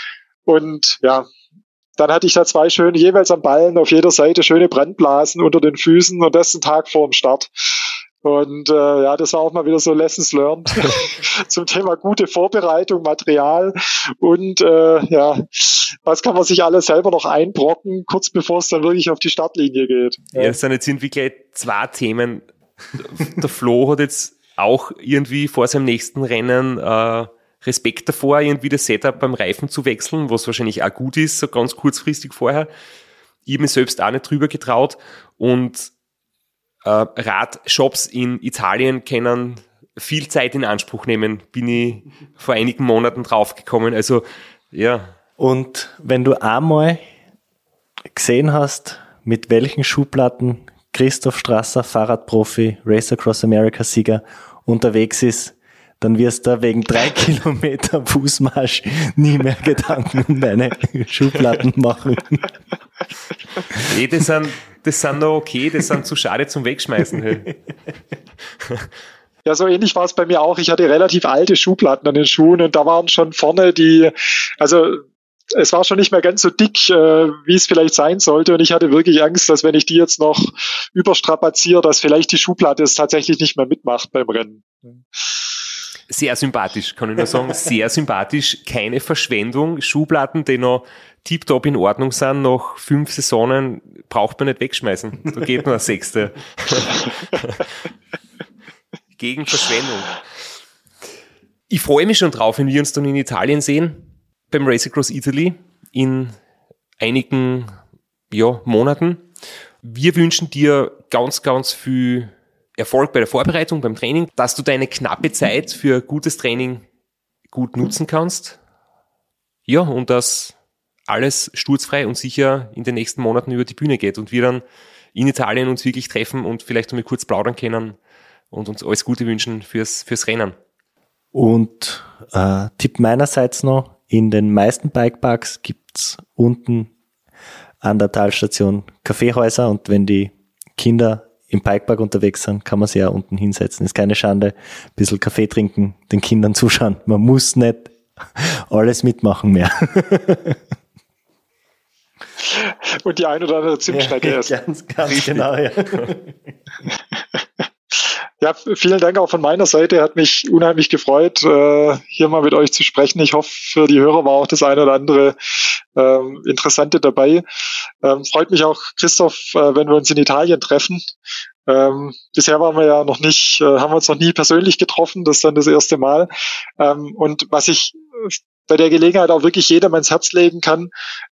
Und ja, dann hatte ich da zwei schöne, jeweils am Ballen auf jeder Seite schöne Brandblasen unter den Füßen und das einen Tag vor dem Start. Und äh, ja, das war auch mal wieder so Lessons learned zum Thema gute Vorbereitung, Material und äh, ja, was kann man sich alles selber noch einbrocken, kurz bevor es dann wirklich auf die Startlinie geht. Ja, es sind jetzt irgendwie gleich zwei Themen. Der Flo hat jetzt auch irgendwie vor seinem nächsten Rennen äh, Respekt davor, irgendwie das Setup beim Reifen zu wechseln, was wahrscheinlich auch gut ist, so ganz kurzfristig vorher. Ich habe mich selbst auch nicht drüber getraut und Uh, Radshops in Italien können viel Zeit in Anspruch nehmen, bin ich vor einigen Monaten draufgekommen. Also, ja. Und wenn du einmal gesehen hast, mit welchen Schuhplatten Christoph Strasser, Fahrradprofi, Race Across America Sieger unterwegs ist, dann wirst du wegen drei Kilometer Fußmarsch nie mehr Gedanken um deine Schuhplatten machen. Nee, das sind das sind noch okay, das sind zu schade zum Wegschmeißen. Hey. Ja, so ähnlich war es bei mir auch. Ich hatte relativ alte Schuhplatten an den Schuhen und da waren schon vorne die, also es war schon nicht mehr ganz so dick, äh, wie es vielleicht sein sollte und ich hatte wirklich Angst, dass wenn ich die jetzt noch überstrapaziere, dass vielleicht die Schuhplatte es tatsächlich nicht mehr mitmacht beim Rennen. Sehr sympathisch, kann ich nur sagen, sehr sympathisch, keine Verschwendung, Schuhplatten, die noch tiptop in Ordnung sind, nach fünf Saisonen braucht man nicht wegschmeißen, da geht nur eine sechste. Gegen Verschwendung. Ich freue mich schon drauf, wenn wir uns dann in Italien sehen, beim Race Across Italy in einigen ja, Monaten. Wir wünschen dir ganz, ganz viel Erfolg bei der Vorbereitung, beim Training, dass du deine knappe Zeit für gutes Training gut nutzen kannst. Ja, und dass alles sturzfrei und sicher in den nächsten Monaten über die Bühne geht und wir dann in Italien uns wirklich treffen und vielleicht einmal kurz plaudern können und uns alles Gute wünschen fürs, fürs Rennen. Und äh, Tipp meinerseits noch, in den meisten Bikeparks gibt's unten an der Talstation Kaffeehäuser und wenn die Kinder im Bikepark unterwegs sind, kann man sich ja unten hinsetzen. Ist keine Schande, ein bisschen Kaffee trinken, den Kindern zuschauen. Man muss nicht alles mitmachen mehr. Und die ein oder andere Zimtschnecke ja, essen. Ganz, ganz genau, ja. Ja, vielen Dank auch von meiner Seite. Hat mich unheimlich gefreut, hier mal mit euch zu sprechen. Ich hoffe, für die Hörer war auch das eine oder andere Interessante dabei. Freut mich auch, Christoph, wenn wir uns in Italien treffen. Bisher waren wir ja noch nicht, haben wir uns noch nie persönlich getroffen. Das ist dann das erste Mal. Und was ich bei der Gelegenheit auch wirklich jedem ans Herz legen kann,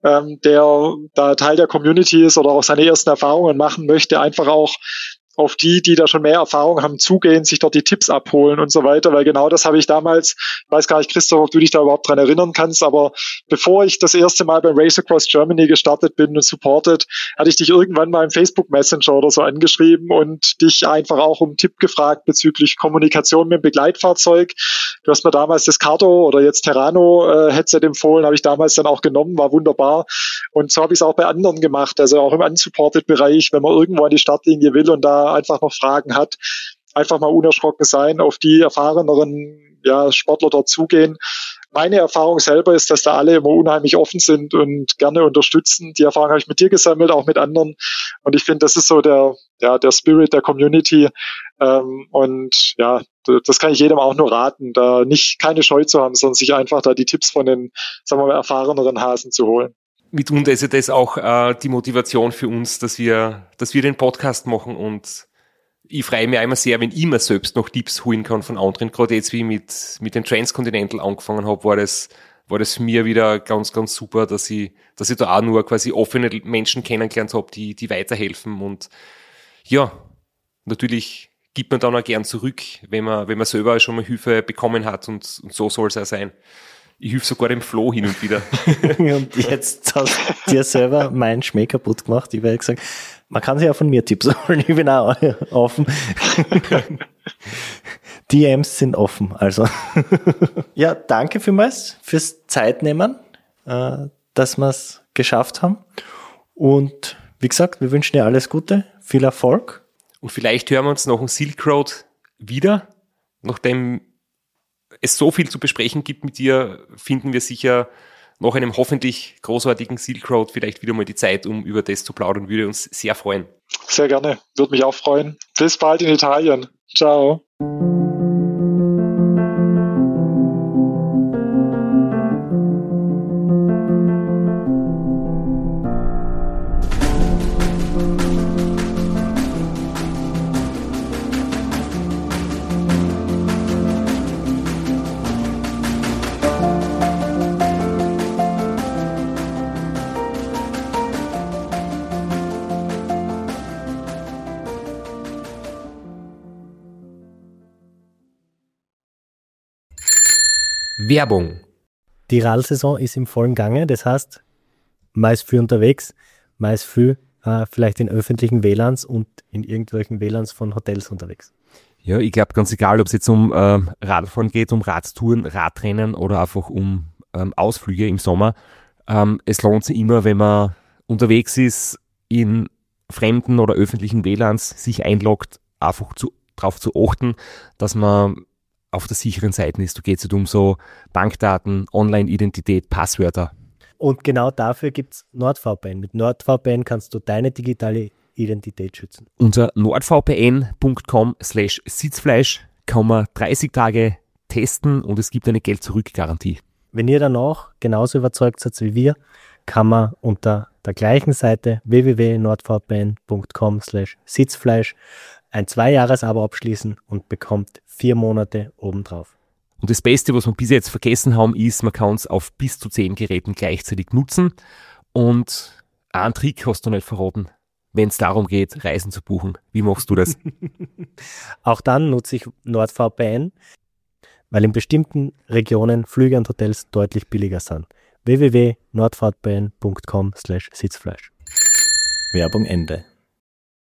der da Teil der Community ist oder auch seine ersten Erfahrungen machen möchte, einfach auch auf die, die da schon mehr Erfahrung haben, zugehen, sich dort die Tipps abholen und so weiter, weil genau das habe ich damals, ich weiß gar nicht, Christoph, ob du dich da überhaupt dran erinnern kannst, aber bevor ich das erste Mal beim Race Across Germany gestartet bin und supported, hatte ich dich irgendwann mal im Facebook Messenger oder so angeschrieben und dich einfach auch um einen Tipp gefragt bezüglich Kommunikation mit dem Begleitfahrzeug. Du hast mir damals das Cardo oder jetzt Terrano äh, Headset empfohlen, habe ich damals dann auch genommen, war wunderbar. Und so habe ich es auch bei anderen gemacht, also auch im Unsupported-Bereich, wenn man irgendwo an die Startlinie will und da einfach noch Fragen hat, einfach mal unerschrocken sein, auf die erfahreneren ja, Sportler dort zugehen. Meine Erfahrung selber ist, dass da alle immer unheimlich offen sind und gerne unterstützen. Die Erfahrung habe ich mit dir gesammelt, auch mit anderen. Und ich finde, das ist so der, ja, der Spirit der Community. Ähm, und ja, das kann ich jedem auch nur raten, da nicht keine Scheu zu haben, sondern sich einfach da die Tipps von den, sagen wir mal, erfahreneren Hasen zu holen. Mitunter ist ja das auch äh, die Motivation für uns, dass wir, dass wir den Podcast machen und ich freue mich immer sehr, wenn ich mir selbst noch Tipps holen kann von anderen. Gerade jetzt, wie ich mit, mit dem Transcontinental angefangen habe, war das, war das für mich wieder ganz, ganz super, dass ich, dass ich da auch nur quasi offene Menschen kennengelernt habe, die, die weiterhelfen und ja, natürlich gibt man dann auch gern zurück, wenn man, wenn man selber schon mal Hilfe bekommen hat und, und so soll es auch sein. Ich helfe sogar dem Flo hin und wieder. Und jetzt hast du dir selber meinen Schmäh kaputt gemacht. Ich werde gesagt, man kann sich ja von mir Tipps holen. Ich bin auch offen. D Ms sind offen, also. Ja, danke vielmals fürs Zeitnehmen, dass wir es geschafft haben. Und wie gesagt, wir wünschen dir alles Gute, viel Erfolg. Und vielleicht hören wir uns nach dem Silk Road wieder, nachdem es so viel zu besprechen gibt mit dir, finden wir sicher nach einem hoffentlich großartigen Silk Road vielleicht wieder mal die Zeit, um über das zu plaudern. Würde uns sehr freuen. Sehr gerne, würde mich auch freuen. Bis bald in Italien. Ciao. Werbung. Die Radlsaison ist im vollen Gange, das heißt, man ist viel unterwegs, man ist viel äh, vielleicht in öffentlichen W L A Ns und in irgendwelchen W L A Ns von Hotels unterwegs. Ja, ich glaube ganz egal, ob es jetzt um äh, Radfahren geht, um Radtouren, Radrennen oder einfach um ähm, Ausflüge im Sommer. Ähm, es lohnt sich immer, wenn man unterwegs ist in fremden oder öffentlichen W L A Ns sich einloggt, einfach zu, darauf zu achten, dass man auf der sicheren Seite ist. Da geht es halt um so Bankdaten, Online-Identität, Passwörter. Und genau dafür gibt es NordVPN. Mit NordVPN kannst du deine digitale Identität schützen. Unter nordvpn punkt com slash sitzfleisch kann man dreißig Tage testen und es gibt eine Geld-Zurück-Garantie. Wenn ihr danach genauso überzeugt seid wie wir, kann man unter der gleichen Seite w w w punkt nordvpn punkt com slash sitzfleisch ein Zwei-Jahres-Abo abschließen und bekommt vier Monate obendrauf. Und das Beste, was wir bis jetzt vergessen haben, ist, man kann es auf bis zu zehn Geräten gleichzeitig nutzen. Und einen Trick hast du nicht verraten, wenn es darum geht, Reisen zu buchen. Wie machst du das? Auch dann nutze ich NordVPN, weil in bestimmten Regionen Flüge und Hotels deutlich billiger sind. w w w punkt nordvpn punkt com slash sitzfleisch. Werbung Ende.